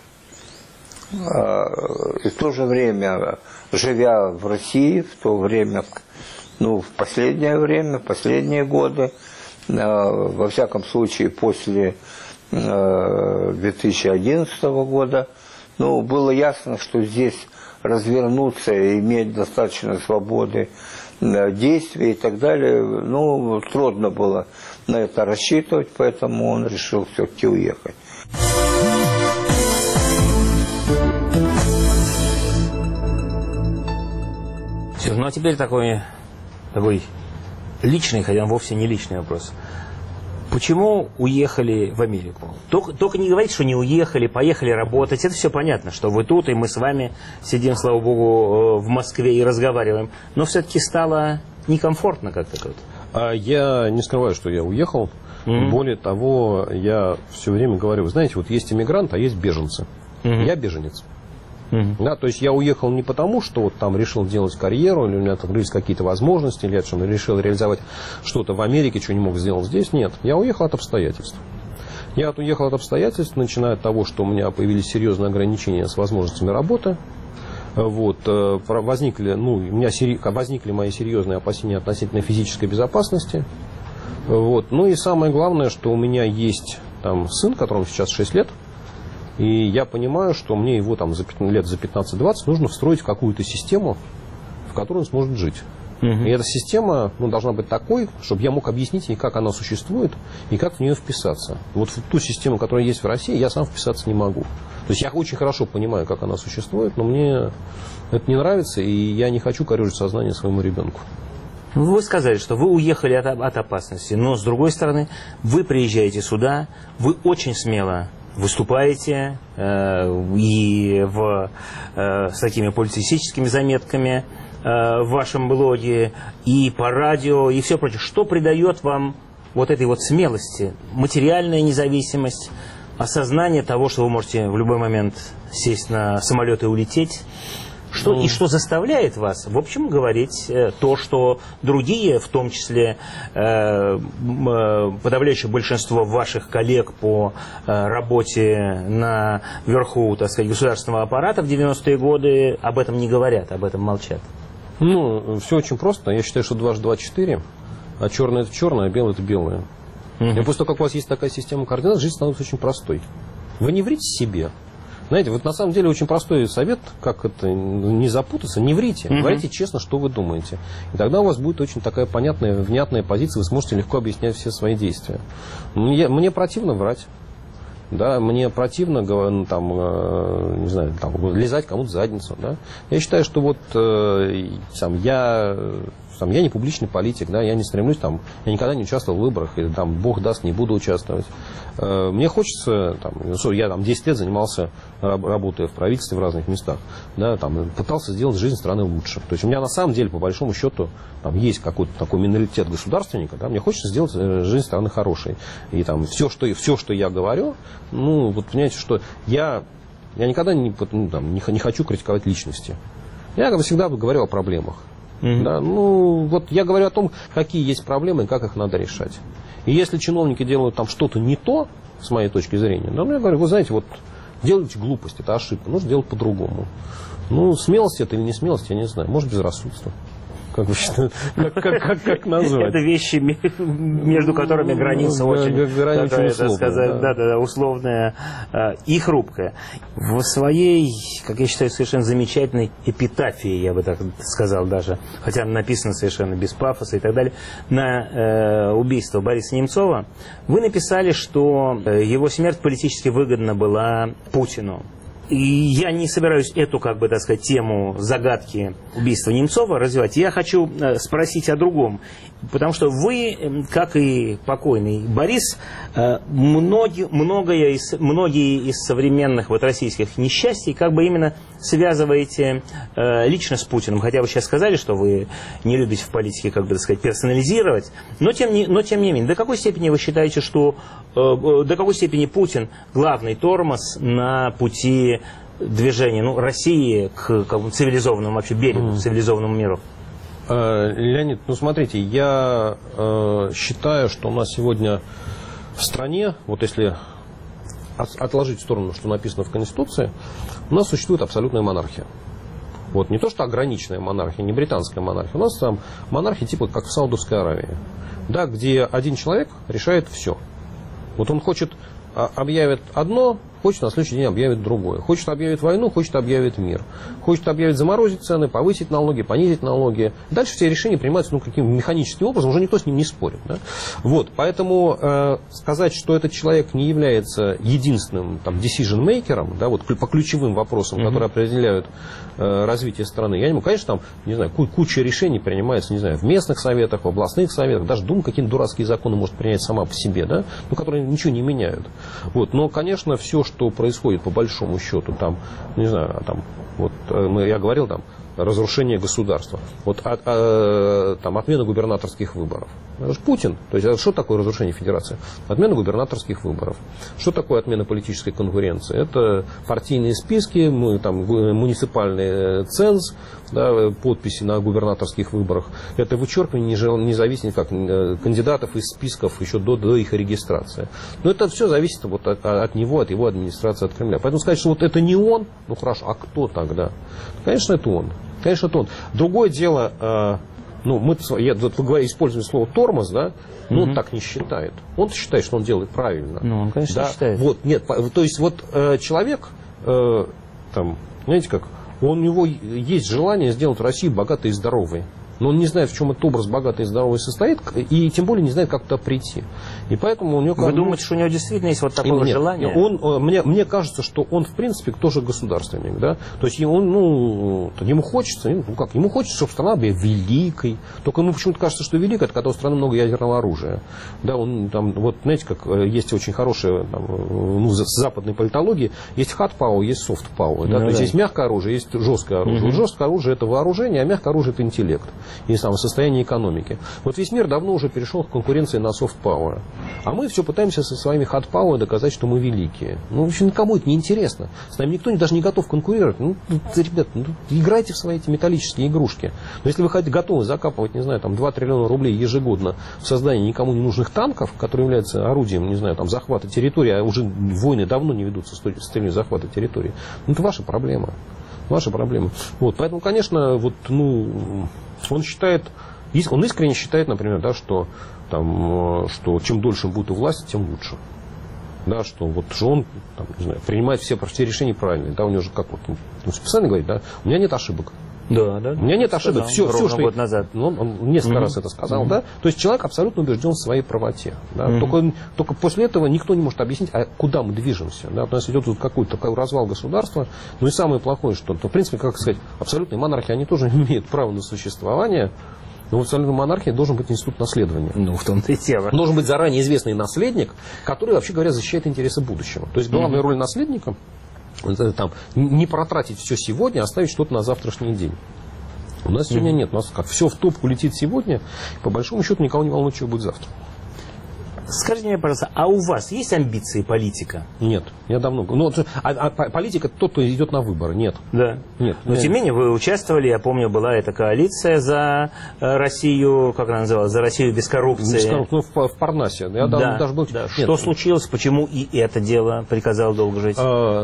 Speaker 4: И в то же время, живя в России, в то время, ну, в последнее время, последние годы, во всяком случае, после две тысячи одиннадцатого года, ну, было ясно, что здесь развернуться и иметь достаточно свободы действий и так далее, ну, трудно было на это рассчитывать, поэтому он решил все-таки уехать.
Speaker 1: Ну а теперь такой, такой личный, хотя он вовсе не личный вопрос. Почему уехали в Америку? Только, только не говорите, что не уехали, поехали работать. Это все понятно, что вы тут, и мы с вами сидим, слава богу, в Москве и разговариваем. Но все-таки стало некомфортно как-то тут.
Speaker 2: А я не скрываю, что я уехал. Mm-hmm. Более того, я все время говорю, вы знаете, вот есть иммигрант, а есть беженцы. Mm-hmm. Я беженец. Mm-hmm. Да, то есть я уехал не потому, что вот там решил делать карьеру, или у меня там открылись какие-то возможности, или я что, решил реализовать что-то в Америке, что не мог сделать здесь. Нет, я уехал от обстоятельств. Я уехал от обстоятельств, начиная от того, что у меня появились серьезные ограничения с возможностями работы. Вот, возникли, ну, у меня возникли мои серьезные опасения относительно физической безопасности. Вот, ну и самое главное, что у меня есть там сын, которому сейчас шесть лет. И я понимаю, что мне его там за лет за пятнадцать-двадцать нужно встроить в какую-то систему, в которой он сможет жить. Uh-huh. И эта система, ну, должна быть такой, чтобы я мог объяснить ей, как она существует и как в нее вписаться. Вот в ту систему, которая есть в России, я сам вписаться не могу. То есть я очень хорошо понимаю, как она существует, но мне это не нравится, и я не хочу корежить сознание своему ребенку.
Speaker 1: Вы сказали, что вы уехали от, от опасности, но с другой стороны, вы приезжаете сюда, вы очень смело выступаете э, и в, э, с такими публицистическими заметками э, в вашем блоге, и по радио, и все прочее. Что придает вам вот этой вот смелости? Материальная независимость, осознание того, что вы можете в любой момент сесть на самолет и улететь? Что, ну, и что заставляет вас, в общем, говорить э, то, что другие, в том числе э, э, подавляющее большинство ваших коллег по э, работе на верху, так сказать, государственного аппарата в девяностые годы об этом не говорят, об этом молчат?
Speaker 2: Ну, все очень просто. Я считаю, что дважды два четыре, а черное это черное, а белое это белое. Mm-hmm. И после того, как у вас есть такая система координат, жизнь становится очень простой. Вы не врите себе. Знаете, вот на самом деле очень простой совет, как это не запутаться, не врите, mm-hmm. говорите честно, что вы думаете. И тогда у вас будет очень такая понятная, внятная позиция, вы сможете легко объяснять все свои действия. Мне, мне противно врать. Да, мне противно ну, там, э, не знаю, там, лизать кому-то в задницу. Да? Я считаю, что вот э, сам я... Там, я не публичный политик, да, я не стремлюсь, там, я никогда не участвовал в выборах, или там, Бог даст, не буду участвовать. Э, мне хочется, там, ну, я там десять лет занимался, работая в правительстве в разных местах, да, там, пытался сделать жизнь страны лучше. То есть у меня на самом деле, по большому счету, там, есть какой-то такой миноритет государственника, да, мне хочется сделать жизнь страны хорошей. И там все, что, все, что я говорю, ну, вот понимаете, что я, я никогда не, ну, там, не, не хочу критиковать личности. Я всегда говорю о проблемах. Mm-hmm. Да, ну, вот я говорю о том, какие есть проблемы и как их надо решать. И если чиновники делают там что-то не то, с моей точки зрения, да, ну, я говорю, вы знаете, вот делаете глупость, это ошибка, нужно делать по-другому. Ну, смелость это или не смелость, я не знаю, может, безрассудство. Как, как, как, как, как назвать?
Speaker 1: Это вещи, между которыми граница ну, очень,
Speaker 2: граница
Speaker 1: такая,
Speaker 2: условная,
Speaker 1: сказать,
Speaker 2: да.
Speaker 1: Да, да, условная э, и хрупкая. В своей, как я считаю, совершенно замечательной эпитафии, я бы так сказал даже, хотя она написана совершенно без пафоса и так далее, на э, убийство Бориса Немцова, вы написали, что его смерть политически выгодна была Путину. И я не собираюсь эту, как бы, так сказать, тему загадки убийства Немцова развивать. Я хочу спросить о другом. Потому что вы, как и покойный Борис, многие, многое из, многие из современных вот российских несчастий как бы именно связываете лично с Путиным. Хотя вы сейчас сказали, что вы не любите в политике, как бы, так сказать, персонализировать. Но тем не, но тем не менее, до какой степени вы считаете, что до какой степени Путин главный тормоз на пути движения, ну, России к, к цивилизованному вообще берегу, mm. цивилизованному миру?
Speaker 2: Леонид, ну смотрите, я э, считаю, что у нас сегодня в стране, вот если от, отложить в сторону, что написано в Конституции, у нас существует абсолютная монархия. Вот, не то, что ограниченная монархия, не британская монархия. У нас там монархия типа как в Саудовской Аравии, да, где один человек решает все. Вот он хочет, объявит одно, хочет на следующий день объявит другое. Хочет объявит войну, хочет объявит мир. Хочет объявить заморозить цены, повысить налоги, понизить налоги. Дальше все решения принимаются ну, каким механическим образом, уже никто с ним не спорит. Да? Вот, поэтому э, сказать, что этот человек не является единственным там, decision-maker'ом, да, вот, по ключевым вопросам, mm-hmm. которые определяют э, развитие страны, я не могу. Конечно, там, не знаю, куча решений принимается, не знаю, в местных советах, в областных советах, даже Дума какие-то дурацкие законы может принять сама по себе, да, но которые ничего не меняют. Вот, но, конечно, все, что происходит по большому счету, там, не знаю, там, вот я говорил, там, разрушение государства, вот от, а, там, отмена губернаторских выборов. Это же Путин. То есть, что такое разрушение федерации? Отмена губернаторских выборов. Что такое отмена политической конкуренции? Это партийные списки, мы, там, муниципальный ценз, да, подписи на губернаторских выборах. Это вычеркивание независимых как, кандидатов из списков еще до, до их регистрации. Но это все зависит вот от, от него, от его администрации, от Кремля. Поэтому сказать, что вот это не он, ну хорошо, а кто тогда? Конечно, это он. Конечно, это он. Другое дело, э, ну, мы, я вот, используем слово тормоз, да, но mm-hmm. он так не считает. Он считает, что он делает правильно.
Speaker 1: Ну, он, конечно,
Speaker 2: да?
Speaker 1: считает.
Speaker 2: Вот, нет, то есть вот э, человек, э, там, знаете как, у него есть желание сделать Россию богатой и здоровой. Но он не знает, в чем этот образ богатой и здоровой состоит, и тем более не знает, как туда прийти. И поэтому у него...
Speaker 1: Вы думаете, что у него действительно есть вот такое
Speaker 2: нет,
Speaker 1: желание?
Speaker 2: Он, мне, мне кажется, что он, в принципе, тоже государственник. Да? То есть он, ну, ему хочется, ну как, ему хочется, чтобы страна была великой. Только ему почему-то кажется, что великая, это когда у страны много ядерного оружия. Да, он, там, вот, знаете, как есть очень хорошая, там, ну, с западной политологии, есть hard power, есть soft power. Да? Ну, то да. есть есть мягкое оружие, есть жесткое оружие. Угу. Жесткое оружие – это вооружение, а мягкое оружие – это интеллект. И самое состояние экономики. Вот весь мир давно уже перешел к конкуренции на soft power. А мы все пытаемся со своими hard power доказать, что мы великие. Ну, в общем, никому это не интересно. С нами никто даже не готов конкурировать. Ну, ребят, ну, играйте в свои эти металлические игрушки. Но если вы хотите готовы закапывать, не знаю, там два триллиона рублей ежегодно в создании никому не нужных танков, которые являются орудием, не знаю, там, захвата территории, а уже войны давно не ведутся с целью захвата территории, ну, это ваша проблема. Ваша проблема. Вот, поэтому, конечно, вот, ну, он считает, он искренне считает, например, да, что, там, что чем дольше он будет у власти, тем лучше. Да, что вот что он там, не знаю, принимает все, все решения правильные. Да, у него же как вот, он специально говорит, да, у меня нет ошибок.
Speaker 1: Да, да.
Speaker 2: У меня нет ошибок. Все, все, что
Speaker 1: год назад.
Speaker 2: Ну, он несколько mm-hmm. раз это сказал, mm-hmm. да. То есть человек абсолютно убежден в своей правоте. Да? Mm-hmm. Только, только после этого никто не может объяснить, а куда мы движемся. Да? У нас идет тут какой-то такой развал государства. Ну и самое плохое, что, то, в принципе, как сказать, абсолютные монархии, они тоже имеют право на существование. Но в абсолютной монархии должен быть институт наследования.
Speaker 1: Ну, в том-то и дело.
Speaker 2: Должен быть заранее известный наследник, который, вообще говоря, защищает интересы будущего. То есть главная mm-hmm. роль наследника там, не протратить все сегодня, а оставить что-то на завтрашний день. У нас сегодня mm-hmm. нет. У нас как все в топку летит сегодня, по большому счету никого не волнует, что будет завтра.
Speaker 1: Скажите мне, пожалуйста, а у вас есть амбиции политика?
Speaker 2: Нет, я давно... Ну, а, а политика тот, кто идет на выборы. Нет.
Speaker 1: Да.
Speaker 2: Нет.
Speaker 1: Но тем не менее вы участвовали, я помню, была эта коалиция за Россию, как она называлась, за Россию без коррупции. Без коррупции,
Speaker 2: ну, в, в Парнасе. Я
Speaker 1: да,
Speaker 2: даже был...
Speaker 1: да. Что случилось, почему и это дело приказало долго жить?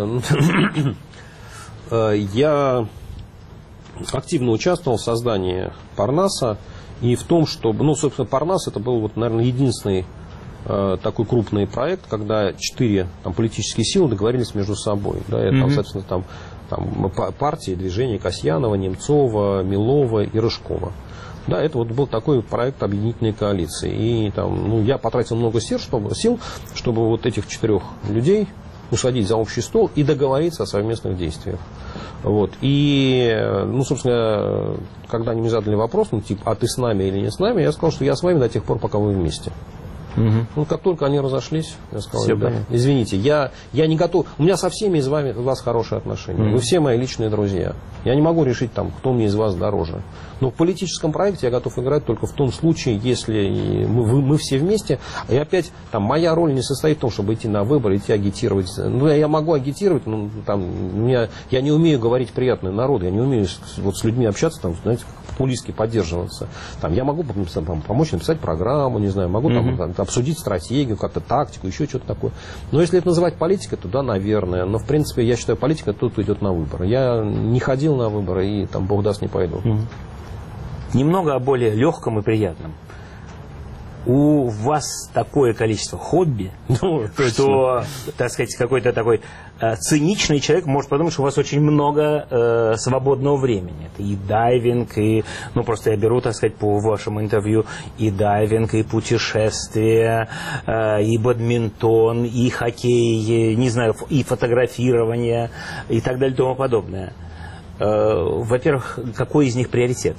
Speaker 2: Я активно участвовал в создании Парнаса и в том, что, ну, собственно, Парнас это был, вот, наверное, единственный э, такой крупный проект, когда четыре там, политические силы договорились между собой. Да, это, mm-hmm. там, соответственно, там, там партии, движения Касьянова, Немцова, Милова и Рыжкова. Да, это вот был такой проект объединительной коалиции. И там, ну, я потратил много сил, чтобы, сил, чтобы вот этих четырех людей усадить за общий стол и договориться о совместных действиях. Вот. И, ну, собственно, когда они мне задали вопрос, ну, типа, а ты с нами или не с нами, я сказал, что я с вами до тех пор, пока вы вместе. Угу. Ну, как только они разошлись, я сказал, да, извините, я, я не готов, у меня со всеми из вами, у вас хорошие отношения, угу. Вы все мои личные друзья. Я не могу решить, там, кто мне из вас дороже. Но в политическом проекте я готов играть только в том случае, если мы, вы, мы все вместе. И опять, там, моя роль не состоит в том, чтобы идти на выборы, идти агитировать. Ну, я, я могу агитировать, но там, у меня, я не умею говорить приятное народу, я не умею с, вот, с людьми общаться, там, знаете, популистски поддерживаться. Там, я могу там, помочь написать программу, не знаю, могу там, там, обсудить стратегию, как-то тактику, еще что-то такое. Но если это называть политикой, то да, наверное. Но, в принципе, я считаю, политика тут идет на выборы. Я не ходил на выборы и, там, бог даст, не пойду.
Speaker 1: Немного о более легком и приятном. У вас такое количество хобби, ну, что, так сказать, какой-то такой э, циничный человек может подумать, что у вас очень много э, свободного времени. Это и дайвинг, и, ну, просто я беру, так сказать, по вашему интервью, и дайвинг, и путешествия, э, и бадминтон, и хоккей, и, не знаю, и фотографирование, и так далее, и тому подобное. Во-первых, какой из них приоритет?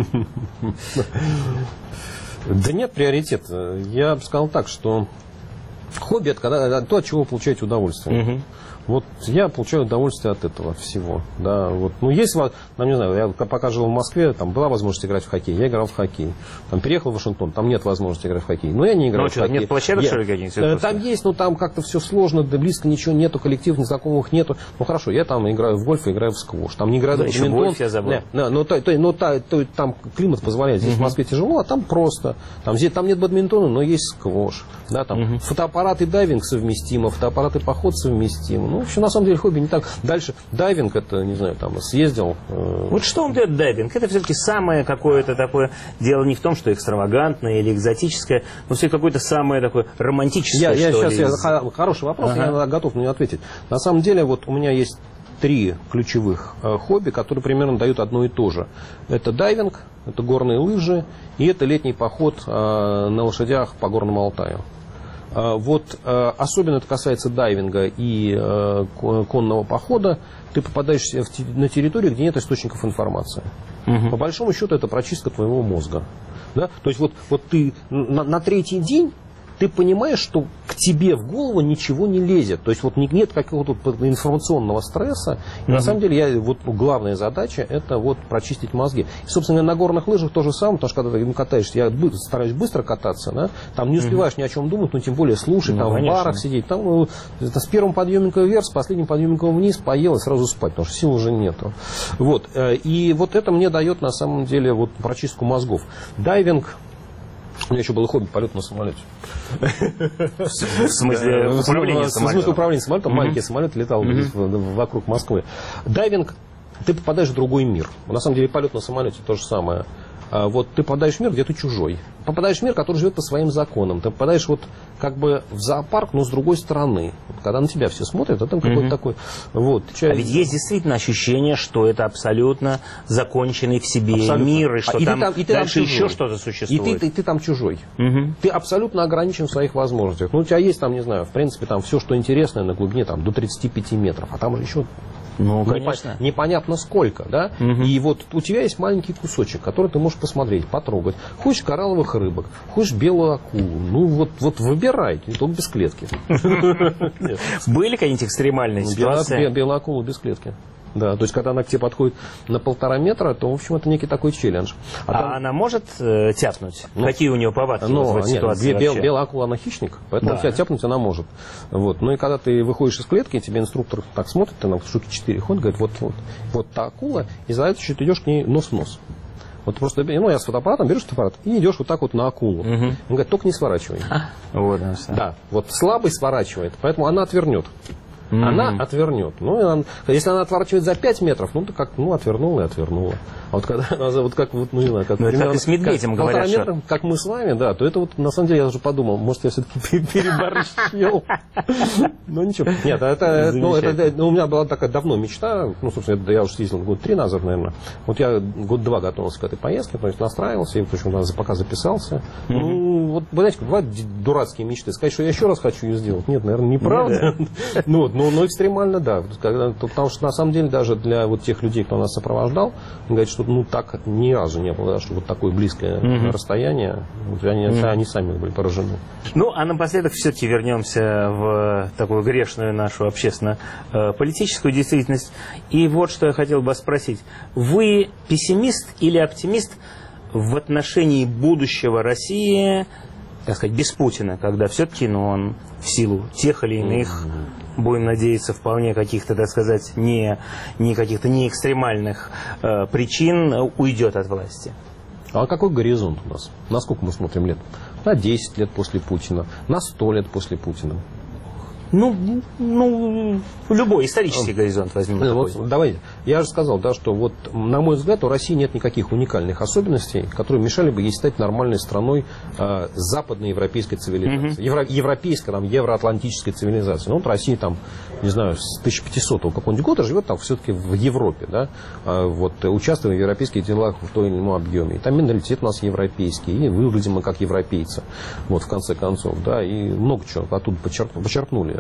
Speaker 2: Да нет приоритета. Я бы сказал так, что хобби – это когда, то, от чего вы получаете удовольствие. Угу. Вот я получаю удовольствие от этого всего. Да, вот. Ну, есть, ну, не знаю, я пока жил в Москве, там была возможность играть в хоккей, я играл в хоккей. Там переехал в Вашингтон, там нет возможности играть в хоккей. Но я не играю
Speaker 1: ну,
Speaker 2: в
Speaker 1: что,
Speaker 2: хоккей.
Speaker 1: Нет площадок,
Speaker 2: я,
Speaker 1: что ли, каких-нибудь?
Speaker 2: Там есть, но там как-то все сложно, да близко ничего нету, коллективов незнакомых нету. Ну, хорошо, я там играю в гольф, играю в сквош. Там не играю в бадминтон.
Speaker 1: Гольф я забыл.
Speaker 2: Не, не, но, то, то, но то, то, там климат позволяет. Здесь угу. в Москве тяжело, а там просто. Там, здесь, там нет бадминтона, но есть сквош. Да, там угу. фотоаппарат и дайвинг совместимо, фотоаппарат и поход совместимо. Ну, в общем, на самом деле, хобби не так. Дальше дайвинг, это, не знаю, там, съездил. Э...
Speaker 1: Вот что он дает дайвинг? Это все-таки самое какое-то такое дело не в том, что экстравагантное или экзотическое, но все какое-то самое такое романтическое,
Speaker 2: я,
Speaker 1: что
Speaker 2: я,
Speaker 1: ли.
Speaker 2: Сейчас я, хороший вопрос, ага. я готов на него ответить. На самом деле, вот у меня есть три ключевых э, хобби, которые примерно дают одно и то же. Это дайвинг, это горные лыжи и это летний поход э, на лошадях по Горному Алтаю. Вот особенно это касается дайвинга и конного похода, ты попадаешь на территорию, где нет источников информации. Угу. По большому счету это прочистка твоего мозга. Да? То есть вот, вот ты на, на третий день ты понимаешь, что к тебе в голову ничего не лезет. То есть вот нет какого-то информационного стресса. И mm-hmm. на самом деле я, вот, главная задача это вот прочистить мозги. И, собственно, на горных лыжах то же самое, потому что когда ты катаешься, я стараюсь быстро кататься, да? Там не успеваешь mm-hmm. ни о чем думать, но тем более слушать, ну, там конечно. В барах сидеть. Там, ну, это с первым подъемником вверх, с последним подъемником вниз, поел и сразу спать, потому что сил уже нету. Вот. И вот это мне дает на самом деле вот прочистку мозгов. Дайвинг. У меня еще было хобби полет на самолете.
Speaker 1: В смысле управления самолетом? В смысле управления
Speaker 2: самолетом. Маленький самолет летал вокруг Москвы. Дайвинг, ты попадаешь в другой мир. На самом деле полет на самолете то же самое. Вот ты попадаешь в мир, где ты чужой. Попадаешь в мир, который живет по своим законам. Ты попадаешь вот как бы в зоопарк, но с другой стороны. Когда на тебя все смотрят, а там mm-hmm. какой-то такой... Вот,
Speaker 1: а ведь есть действительно ощущение, что это абсолютно законченный в себе абсолютно. Мир, и что а, и там, там и ты дальше там еще что-то существует.
Speaker 2: И ты, ты, ты там чужой. Mm-hmm. Ты абсолютно ограничен в своих возможностях. Ну, у тебя есть там, не знаю, в принципе, там все, что интересное на глубине там, до тридцати пяти метров. А там же еще...
Speaker 1: Ну, конечно.
Speaker 2: Непонятно, непонятно сколько, да? Угу. И вот у тебя есть маленький кусочек, который ты можешь посмотреть, потрогать. Хочешь коралловых рыбок, хочешь белую акулу. Ну, вот, вот выбирай, не только без клетки.
Speaker 1: Были какие-нибудь экстремальные ситуации?
Speaker 2: Белая акула без клетки. Да, то есть, когда она к тебе подходит на полтора метра, то, в общем, это некий такой челлендж.
Speaker 1: А, а там... она может э, тяпнуть? Ну, какие у нее повадки
Speaker 2: ну,
Speaker 1: в этой
Speaker 2: нет,
Speaker 1: ситуации
Speaker 2: бел, белая акула, она хищник, поэтому да. тебя тяпнуть она может. Вот. Ну и когда ты выходишь из клетки, тебе инструктор так смотрит, ты на штуки четыре ходит, говорит, вот, вот, вот та акула, и за это ты идешь к ней нос в нос. Вот просто, ну, я с фотоаппаратом, берешь фотоаппарат и идешь вот так вот на акулу. Угу. Он говорит, только не сворачивай. А, вот, да, вот слабый сворачивает, поэтому она отвернет. Mm-hmm. Она отвернет. Ну, она, если она отворачивает за пять метров, ну, то как, ну, отвернула и отвернула. А вот когда она, вот как, вот, ну, не знаю, как,
Speaker 1: ну, примерно, как с медведем
Speaker 2: как,
Speaker 1: говорят,
Speaker 2: метра, как мы с вами, да, то это вот, на самом деле, я уже подумал, может, я все-таки переборщил. Ну, ничего. Нет, это, ну, это, у меня была такая давно мечта, ну, собственно, я уже съездил год три назад, наверное. Вот я год-два готовился к этой поездке, то есть настраивался, и, в общем, пока записался. Ну, вот, вы знаете, бывают дурацкие мечты. Сказать, что я еще раз хочу ее сделать. Нет, наверное, неправда. Ну, вот, ну, ну, экстремально, да. Когда, потому что, на самом деле, даже для вот тех людей, кто нас сопровождал, говорят, что ну так ни разу не было, да, что вот такое близкое mm-hmm. расстояние, вот, они, mm-hmm. они сами были поражены.
Speaker 1: Ну, а напоследок все-таки вернемся в такую грешную нашу общественно-политическую действительность. И вот что я хотел бы спросить. Вы пессимист или оптимист в отношении будущего России, так сказать, без Путина, когда все-таки, ну, он в силу тех или иных, mm-hmm. будем надеяться, вполне каких-то, так сказать, не, не каких-то не экстремальных э, причин уйдет от власти?
Speaker 2: А какой горизонт у нас? На сколько мы смотрим лет? На десять лет после Путина, на сто лет после Путина.
Speaker 1: Ну, ну, любой исторический а, горизонт возьмем.
Speaker 2: Вот, давайте. Я же сказал, да, что вот, на мой взгляд, у России нет никаких уникальных особенностей, которые мешали бы ей стать нормальной страной э, западноевропейской цивилизации. Mm-hmm. Евро, европейской, там, евроатлантической цивилизации. Ну, вот Россия там, не знаю, с тысяча пятисотого какого-нибудь года живет там все-таки в Европе, да, э, вот, участвуя в европейских делах в той или ином объеме. И там менталитет у нас европейский, и выглядим мы как европейцы, вот, в конце концов, да, и много чего оттуда почерпнули.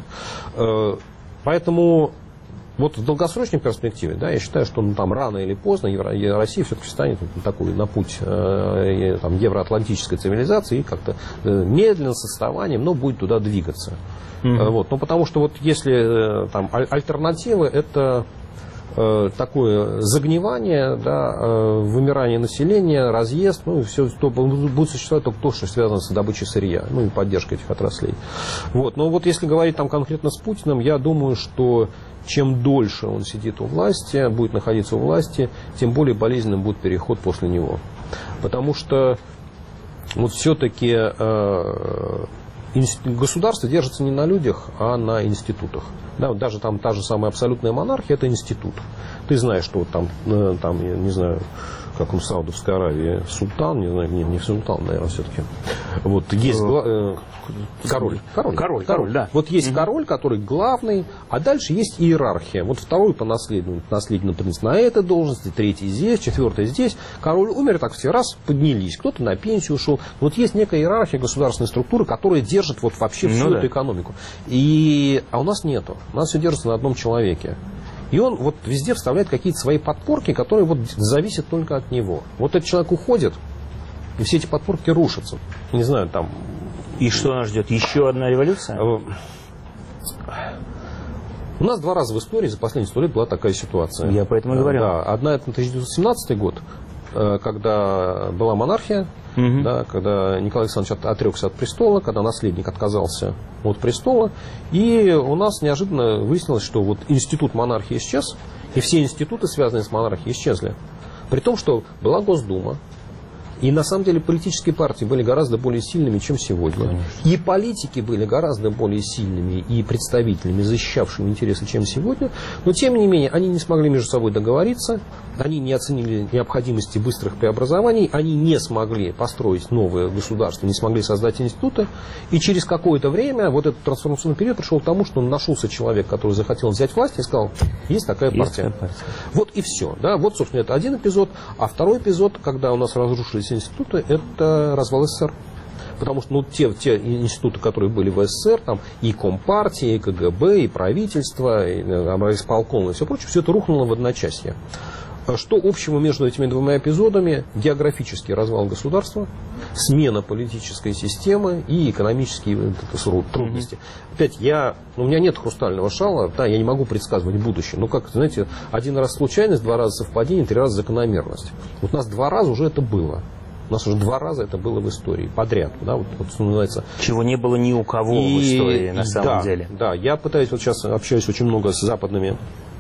Speaker 2: Поэтому вот в долгосрочной перспективе, да, я считаю, что ну, там рано или поздно Евро, Россия все-таки встанет на такой на путь э, там, евроатлантической цивилизации и как-то э, медленно, с отставанием, но будет туда двигаться. Mm-hmm. Вот, ну, потому что вот если э, там аль- альтернатива это э, такое загнивание, да, э, вымирание населения, разъезд, ну и все, то будет существовать только то, что связано с добычей сырья, ну и поддержкой этих отраслей. Вот, но вот если говорить там конкретно с Путиным, я думаю, что чем дольше он сидит у власти, будет находиться у власти, тем более болезненным будет переход после него. Потому что вот все-таки э, государство держится не на людях, а на институтах. Да, вот даже там та же самая абсолютная монархия – это институт. Ты знаешь, что вот там, э, там, я не знаю, как он в Саудовской Аравии, султан, не знаю, не, не султан, наверное, все-таки. Вот есть э, король. Король,
Speaker 1: король, король, да.
Speaker 2: Вот есть
Speaker 1: угу.
Speaker 2: король, который главный, а дальше есть иерархия. Вот второй по наследию, наследный принц на этой должности, третий здесь, четвертый здесь. Король умер, так все раз поднялись. Кто-то на пенсию ушел. Вот есть некая иерархия государственной структуры, которая держит вот вообще всю ну, эту да. экономику. И, а у нас нету. У нас все держится на одном человеке. И он вот везде вставляет какие-то свои подпорки, которые вот зависят только от него. Вот этот человек уходит, и все эти подпорки рушатся. Не знаю, там...
Speaker 1: И что нас ждет? Еще одна революция?
Speaker 2: У нас два раза в истории за последние сто лет была такая ситуация.
Speaker 1: Я поэтому и говорю.
Speaker 2: Да, одна это тысяча девятьсот семнадцатый год, когда была монархия, угу. да, когда Николай Александрович отрекся от престола, когда наследник отказался от престола, и у нас неожиданно выяснилось, что вот институт монархии исчез, и все институты, связанные с монархией, исчезли. При том, что была Госдума, и на самом деле политические партии были гораздо более сильными, чем сегодня. Конечно. И политики были гораздо более сильными и представителями, защищавшими интересы, чем сегодня. Но тем не менее, они не смогли между собой договориться, они не оценили необходимости быстрых преобразований, они не смогли построить новое государство, не смогли создать институты. И через какое-то время вот этот трансформационный период пришел к тому, что нашелся человек, который захотел взять власть и сказал, есть такая есть партия. партия. Вот и все. Да? Вот, собственно, это один эпизод. А второй эпизод, когда у нас разрушились институты, это развал СССР. Потому что ну, те, те институты, которые были в СССР, там и Компартия, и КГБ, и правительство, и райисполком, и все прочее, все это рухнуло в одночасье. Что общего между этими двумя эпизодами? Географический развал государства, смена политической системы и экономические трудности. Mm-hmm. Опять, я, у меня нет хрустального шала, да, я не могу предсказывать будущее. Но как, знаете, один раз случайность, два раза совпадение, три раза закономерность. Вот у нас два раза уже это было. У нас уже два раза это было в истории подряд. Да, вот, вот, что называется.
Speaker 1: Чего не было ни у кого и, в истории на самом
Speaker 2: да,
Speaker 1: деле.
Speaker 2: Да, я пытаюсь, вот сейчас общаюсь очень много с западными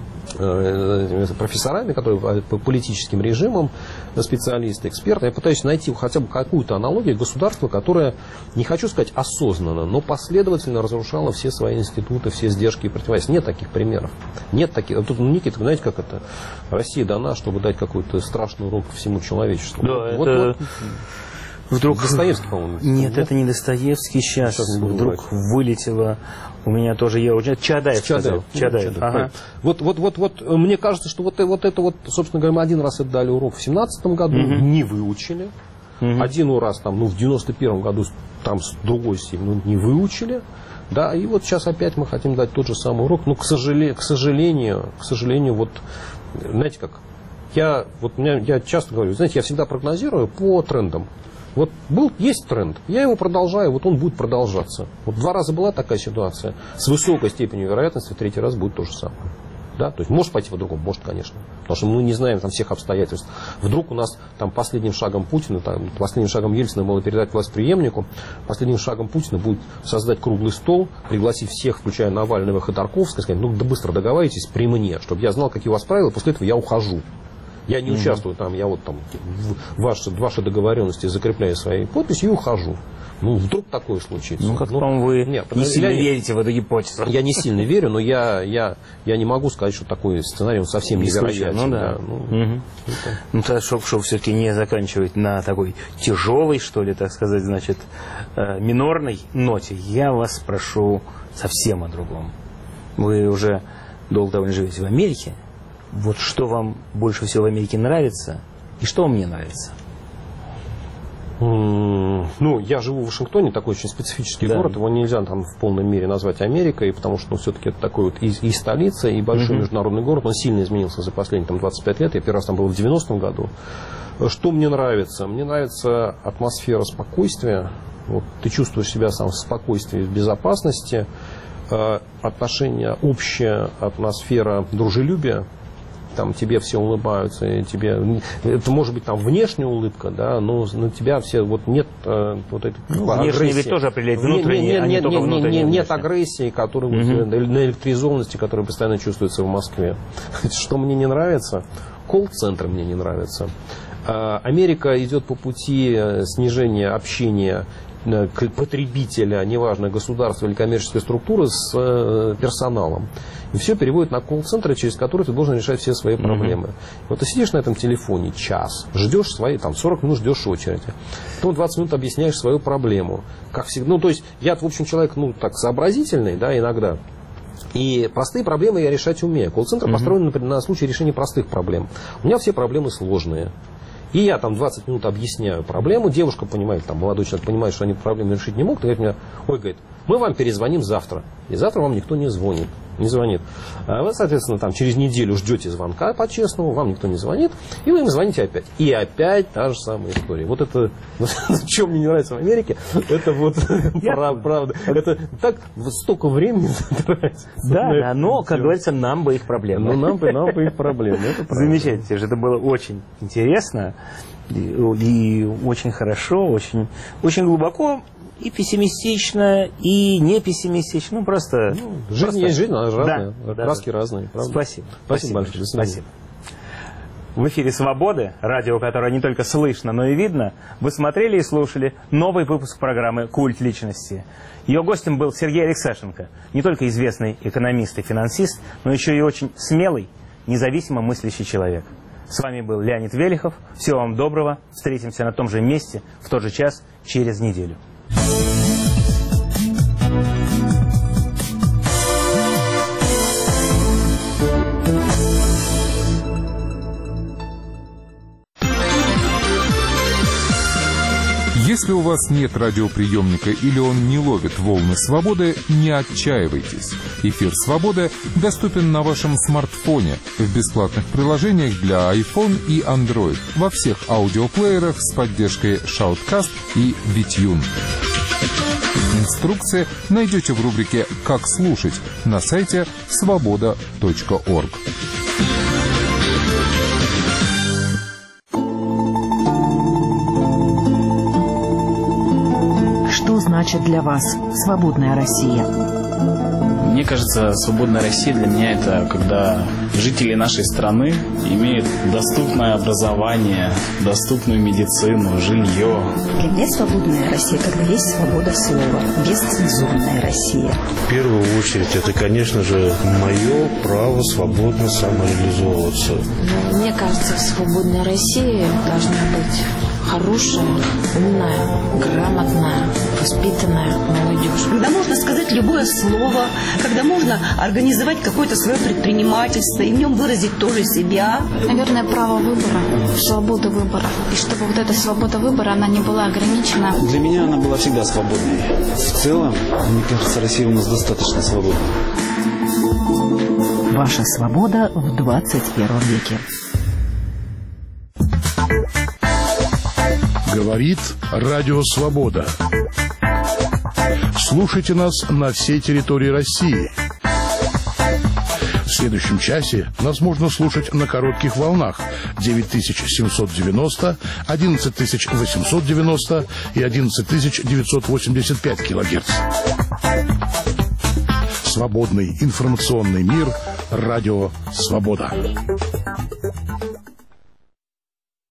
Speaker 2: профессорами, которые по политическим режимам, специалисты, эксперты. Я пытаюсь найти хотя бы какую-то аналогию государства, которое, не хочу сказать осознанно, но последовательно разрушало все свои институты, все сдержки и противодействия. Нет таких примеров. Нет таких. Тут, Никита, знаете, как это? Россия дана, чтобы дать какой-то страшный урок всему человечеству.
Speaker 1: Да,
Speaker 2: вот,
Speaker 1: это...
Speaker 2: вот.
Speaker 1: Вдруг...
Speaker 2: Достоевский, по-моему.
Speaker 1: Нет, да? Это не Достоевский. Сейчас, сейчас вдруг брать. Вылетело. У меня тоже я уже... Чадаев сказал. Чадаев. Чадаев. Ага.
Speaker 2: Вот, вот, вот, вот, мне кажется, что вот, вот это вот, собственно говоря, мы один раз это дали урок в семнадцатом году, угу. не выучили. Угу. Один раз там, ну, в девяносто первом году там с другой степени ну, не выучили. Да, и вот сейчас опять мы хотим дать тот же самый урок. Но, к сожалению, к сожалению, к сожалению, вот, знаете как, я, вот, меня, я часто говорю, знаете, я всегда прогнозирую по трендам. Вот был, есть тренд, я его продолжаю, вот он будет продолжаться. Вот два раза была такая ситуация, с высокой степенью вероятности в третий раз будет то же самое. Да? То есть может пойти по-другому, может, конечно. Потому что мы не знаем там всех обстоятельств. Вдруг у нас там последним шагом Путина, там, последним шагом Ельцина было передать власть преемнику, последним шагом Путина будет создать круглый стол, пригласить всех, включая Навального и Ходорковского, сказать, ну да быстро договаривайтесь при мне, чтобы я знал, какие у вас правила, после этого я ухожу. Я не mm-hmm. участвую там, я вот там в ваши, ваши договоренности закрепляю своей подписью и ухожу. Ну, вдруг такое случится.
Speaker 1: Ну, как ну, по-моему, вы нет, не сильно я, верите в эту гипотезу.
Speaker 2: Я не сильно верю, но я, я, я не могу сказать, что такой сценарий он совсем невероятен.
Speaker 1: Ну, да. Да, ну, угу. это... ну, тогда, чтобы, чтобы все-таки не заканчивать на такой тяжелой, что ли, так сказать, значит, э, минорной ноте, я вас прошу совсем о другом. Вы уже долго довольно живете в Америке. Вот что вам больше всего в Америке нравится и что вам не нравится?
Speaker 2: Ну, я живу в Вашингтоне, такой очень специфический да. город, его нельзя там в полной мере назвать Америкой, потому что ну, все-таки это такой вот и, и столица, и большой uh-huh. международный город, он сильно изменился за последние там, двадцать пять лет, я первый раз там был в девяностом году. Что мне нравится? Мне нравится атмосфера спокойствия, вот, ты чувствуешь себя сам в спокойствии, в безопасности, э, отношения, общая атмосфера дружелюбия. Там тебе все улыбаются, и тебе это может быть там внешняя улыбка, да, но на тебя все вот нет э, вот этой
Speaker 1: ну, внешне ведь тоже определяет внутреннее, а не только внутреннее.
Speaker 2: Нет агрессии, которая угу. наэлектризованности, которая постоянно чувствуется в Москве. Что мне не нравится? Колл-центр мне не нравится. Америка идет по пути снижения общения потребителя, неважно, государства или коммерческой структуры, с персоналом. И все переводит на колл-центры, через которые ты должен решать все свои проблемы. Mm-hmm. Вот ты сидишь на этом телефоне час, ждешь свои, там, сорок минут ждешь очереди. Потом двадцать минут объясняешь свою проблему. Как всегда. Ну, то есть, я, в общем, человек, ну, так, сообразительный, да, иногда. И простые проблемы я решать умею. Колл-центр mm-hmm. построен, например, на случай решения простых проблем. У меня все проблемы сложные. И я там двадцать минут объясняю проблему, девушка понимает, там молодой человек понимает, что они проблему решить не могут, и говорит мне, ой, говорит, мы вам перезвоним завтра. И завтра вам никто не звонит. Не звонит. А вы, соответственно, там через неделю ждете звонка по-честному, вам никто не звонит, и вы им звоните опять. И опять та же самая история. Вот это, что мне не нравится в Америке, это вот правда. Это так столько времени тратится.
Speaker 1: Да, но, как говорится, нам бы их проблемы.
Speaker 2: Ну, нам бы, нам бы их проблемы.
Speaker 1: Замечательно, это было очень интересно и очень хорошо, очень, очень глубоко. И пессимистично, и не пессимистично. Ну, просто... Ну,
Speaker 2: жизнь просто... есть жизнь, она разная. Да, краски да. разные.
Speaker 1: Правда? Спасибо.
Speaker 2: Спасибо, Спасибо большое.
Speaker 1: Спасибо. В эфире «Свободы», радио, которое не только слышно, но и видно, вы смотрели и слушали новый выпуск программы «Культ личности». Ее гостем был Сергей Алексашенко, не только известный экономист и финансист, но еще и очень смелый, независимо мыслящий человек. С вами был Леонид Велихов. Всего вам доброго. Встретимся на том же месте, в тот же час, через неделю.
Speaker 5: Если у вас нет радиоприемника или он не ловит волны свободы, не отчаивайтесь. Эфир «Свободы» доступен на вашем смартфоне в бесплатных приложениях для iPhone и Android во всех аудиоплеерах с поддержкой Shoutcast и Bitune. Инструкции найдете в рубрике «Как слушать» на сайте свобода точка орг.
Speaker 3: Что значит для вас свободная Россия?
Speaker 6: Мне кажется, свободная Россия для меня это когда жители нашей страны имеют доступное образование, доступную медицину, жилье.
Speaker 7: Для меня свободная Россия, когда есть свобода слова, бесцензурная Россия.
Speaker 8: В первую очередь это, конечно же, мое право свободно самореализовываться.
Speaker 9: Мне кажется, в свободной России должна быть хорошая, умная, грамотная, воспитанная молодежь.
Speaker 7: Когда можно сказать любое слово, когда можно организовать какое-то свое предпринимательство и в нем выразить тоже себя.
Speaker 9: Наверное, право выбора, свобода выбора. И чтобы вот эта свобода выбора, она не была ограничена.
Speaker 10: Для меня она была всегда свободной. В целом, мне кажется, Россия у нас достаточно свободна.
Speaker 11: Ваша свобода в двадцать первом веке.
Speaker 12: Говорит Радио Свобода. Слушайте нас на всей территории России. В следующем часе нас можно слушать на коротких волнах девять тысяч семьсот девяносто, одиннадцать тысяч восемьсот девяносто и одиннадцать тысяч девятьсот восемьдесят пять килогерц. Свободный информационный мир. Радио Свобода.